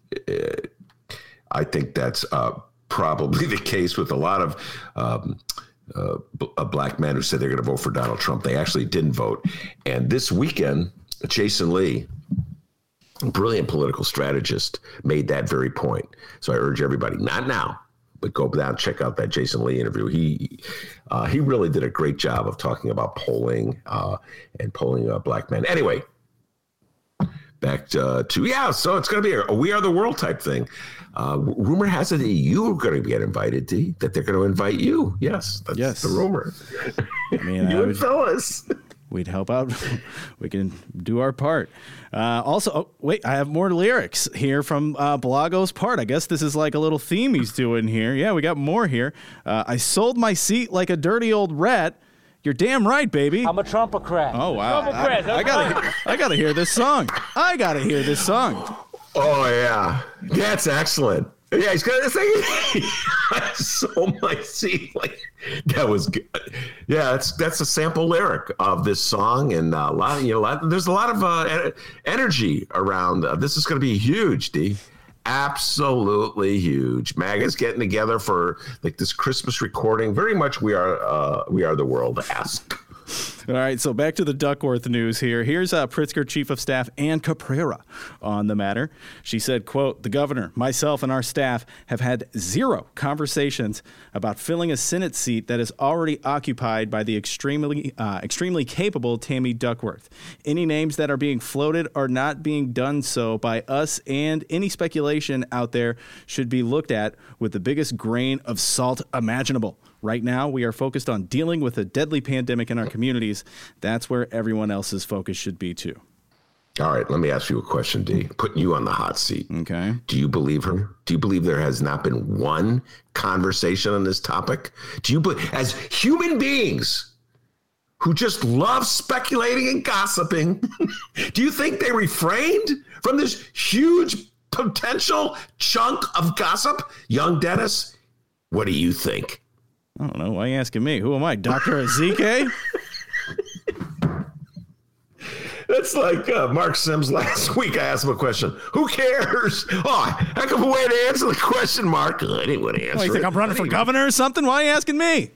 think that's probably the case with a lot of black men who said they're going to vote for Donald Trump. They actually didn't vote. And this weekend, Jason Lee, a brilliant political strategist, made that very point. So I urge everybody, not now, but go down and check out that Jason Lee interview. He really did a great job of talking about polling and polling black men. Anyway, back to so it's going to be a We Are the World type thing. Rumor has it that you're going to get invited, D, that they're going to invite you. Yes, that's the rumor. I mean, you and Phyllis. We'd help out. We can do our part. Also, wait, I have more lyrics here from Blago's part. I guess this is like a little theme he's doing here. Yeah, we got more here. I sold my seat like a dirty old rat. You're damn right, baby. I'm a Trumpocrat. Oh, wow. I gotta hear this song. Oh, yeah. That's excellent. Yeah, he's got to say, I sold my seat. Like, that was good. Yeah, that's a sample lyric of this song, and there's a lot of energy around. This is going to be huge, D. Absolutely huge. MAGA's getting together for like this Christmas recording. Very much we are the world-esque. All right, so back to the Duckworth news here. Here's Pritzker Chief of Staff Ann Caprara on the matter. She said, quote, the governor, myself, and our staff have had zero conversations about filling a Senate seat that is already occupied by the extremely capable Tammy Duckworth. Any names that are being floated are not being done so by us, and any speculation out there should be looked at with the biggest grain of salt imaginable. Right now, we are focused on dealing with a deadly pandemic in our communities. That's where everyone else's focus should be, too. All right, let me ask you a question, D. Putting you on the hot seat. Okay. Do you believe her? Do you believe there has not been one conversation on this topic? Do you believe, as human beings who just love speculating and gossiping, do you think they refrained from this huge potential chunk of gossip? Young Dennis, what do you think? I don't know. Why are you asking me? Who am I, Dr. Ezike? That's like Mark Sims last week. I asked him a question. Who cares? Oh, heck of a way to answer the question, Mark. I didn't want to answer You think it. I'm running for governor or something? Why are you asking me?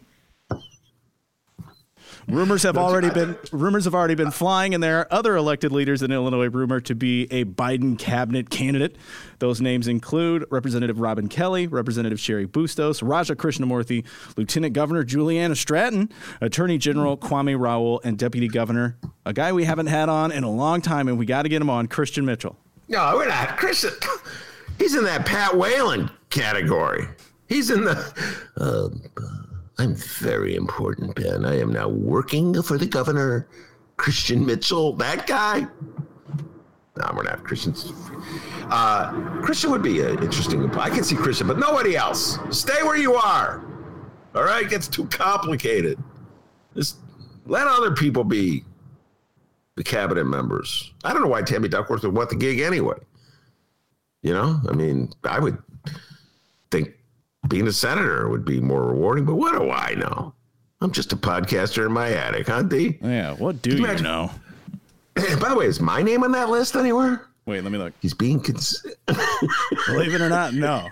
Rumors have already been flying, and there are other elected leaders in Illinois rumored to be a Biden cabinet candidate. Those names include Representative Robin Kelly, Representative Sherry Bustos, Raja Krishnamurthy, Lieutenant Governor Juliana Stratton, Attorney General Kwame Raoul, and Deputy Governor, a guy we haven't had on in a long time, and we got to get him on, Christian Mitchell. No, we're not. Christian, he's in that Pat Whalen category. He's in the... I'm very important, Ben. I am now working for the governor, Christian Mitchell. That guy? No, we're not. Christian would be an interesting. I can see Christian, but nobody else. Stay where you are. All right? It gets too complicated. Just let other people be the cabinet members. I don't know why Tammy Duckworth would want the gig anyway. You know? I mean, I would think being a senator would be more rewarding, but what do I know? I'm just a podcaster in my attic, huh, D? Yeah, what do you know? By the way, is my name on that list anywhere? Wait, let me look. He's being Believe it or not, no.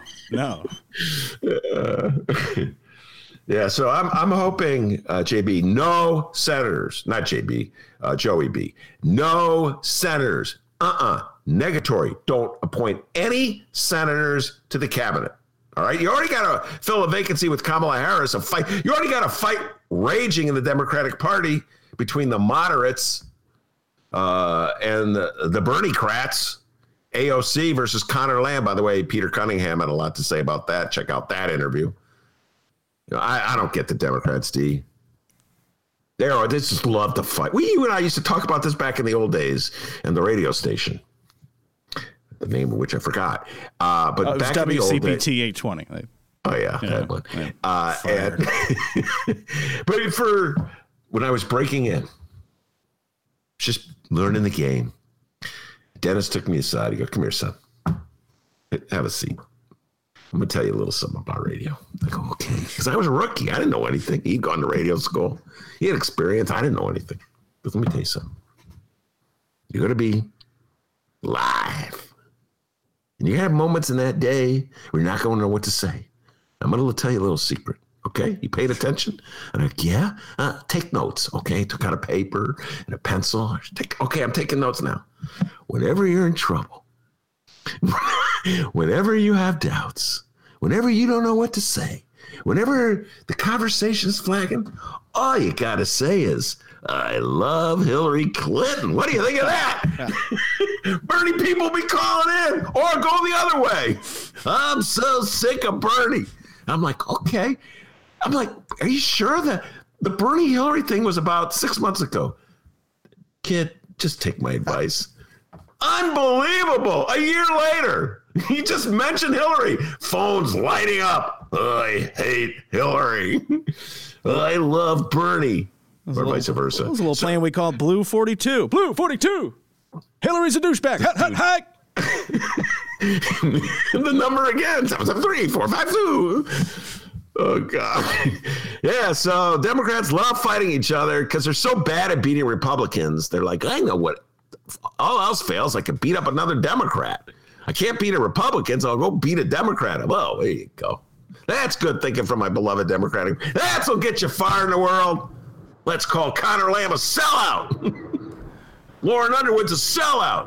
Yeah, so I'm hoping, JB, no senators, not JB, Joey B, no senators, negatory. Don't appoint any senators to the cabinet. All right, you already got to fill a vacancy with Kamala Harris. You already got a fight raging in the Democratic Party between the moderates and the Bernie-crats. AOC versus Connor Lamb. By the way, Peter Cunningham had a lot to say about that. Check out that interview. You know, I don't get the Democrats, D. They just love to fight. You and I used to talk about this back in the old days in the radio station. The name of which I forgot. But it was back in the old days, WCPT 820. Oh, yeah, that one. Yeah. But for when I was breaking in, just learning the game, Dennis took me aside. He goes, come here, son. Have a seat. I'm going to tell you a little something about radio. I go, okay. Because I was a rookie. I didn't know anything. He'd gone to radio school. He had experience. I didn't know anything. But let me tell you something. You're going to be live. And you have moments in that day where you're not going to know what to say. I'm going to tell you a little secret. Okay? You paid attention? And I'm like, yeah? Take notes. Okay? Took out a paper and a pencil. Okay, I'm taking notes now. Whenever you're in trouble, whenever you have doubts, whenever you don't know what to say, whenever the conversation's flagging, all you got to say is, I love Hillary Clinton. What do you think of that? Bernie people be calling in or go the other way. I'm so sick of Bernie. I'm like, okay. I'm like, are you sure that the Bernie Hillary thing was about 6 months ago? Kid, just take my advice. Unbelievable. A year later, he just mentioned Hillary. Phone's lighting up. I hate Hillary. I love Bernie. Or vice versa. That was a little plan we called Blue 42. Blue 42. Hillary's a douchebag. Hut, hut, hut. The number again. 773-452. Oh, God. Yeah, so Democrats love fighting each other because they're so bad at beating Republicans. They're like, I know what. All else fails, I can beat up another Democrat. I can't beat a Republican, so I'll go beat a Democrat. Oh, there you go. That's good thinking from my beloved Democratic. That's what'll get you far in the world. Let's call Connor Lamb a sellout. Lauren Underwood's a sellout.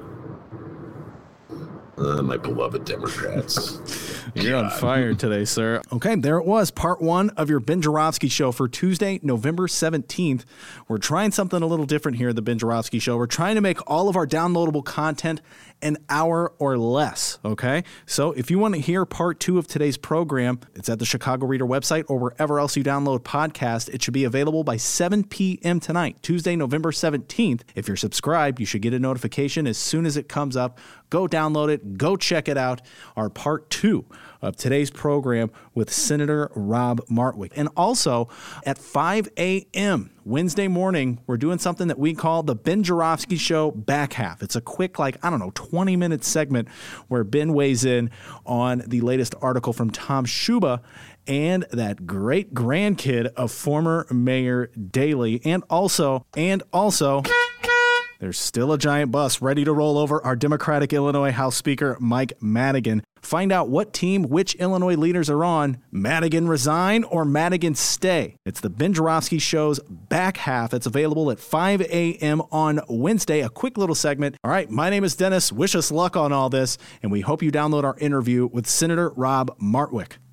My beloved Democrats. You're on fire today, sir. Okay, there it was. Part one of your Ben Joravsky Show for Tuesday, November 17th. We're trying something a little different here at the Ben Joravsky Show. We're trying to make all of our downloadable content an hour or less, okay? So if you want to hear part two of today's program, it's at the Chicago Reader website or wherever else you download podcasts. It should be available by 7 p.m. tonight, Tuesday, November 17th. If you're subscribed, you should get a notification as soon as it comes up. Go download it. Go check it out. Our part two of today's program with Senator Rob Martwick. And also at 5 a.m. Wednesday morning, we're doing something that we call the Ben Joravsky Show Back Half. It's a quick, 20-minute segment where Ben weighs in on the latest article from Tom Schuba and that great grandkid of former Mayor Daley. And also, There's still a giant bus ready to roll over our Democratic Illinois House Speaker, Mike Madigan. Find out what team which Illinois leaders are on. Madigan resign or Madigan stay? It's the Ben Joravsky Show's back half. It's available at 5 a.m. on Wednesday. A quick little segment. All right, my name is Dennis. Wish us luck on all this, and we hope you download our interview with Senator Rob Martwick.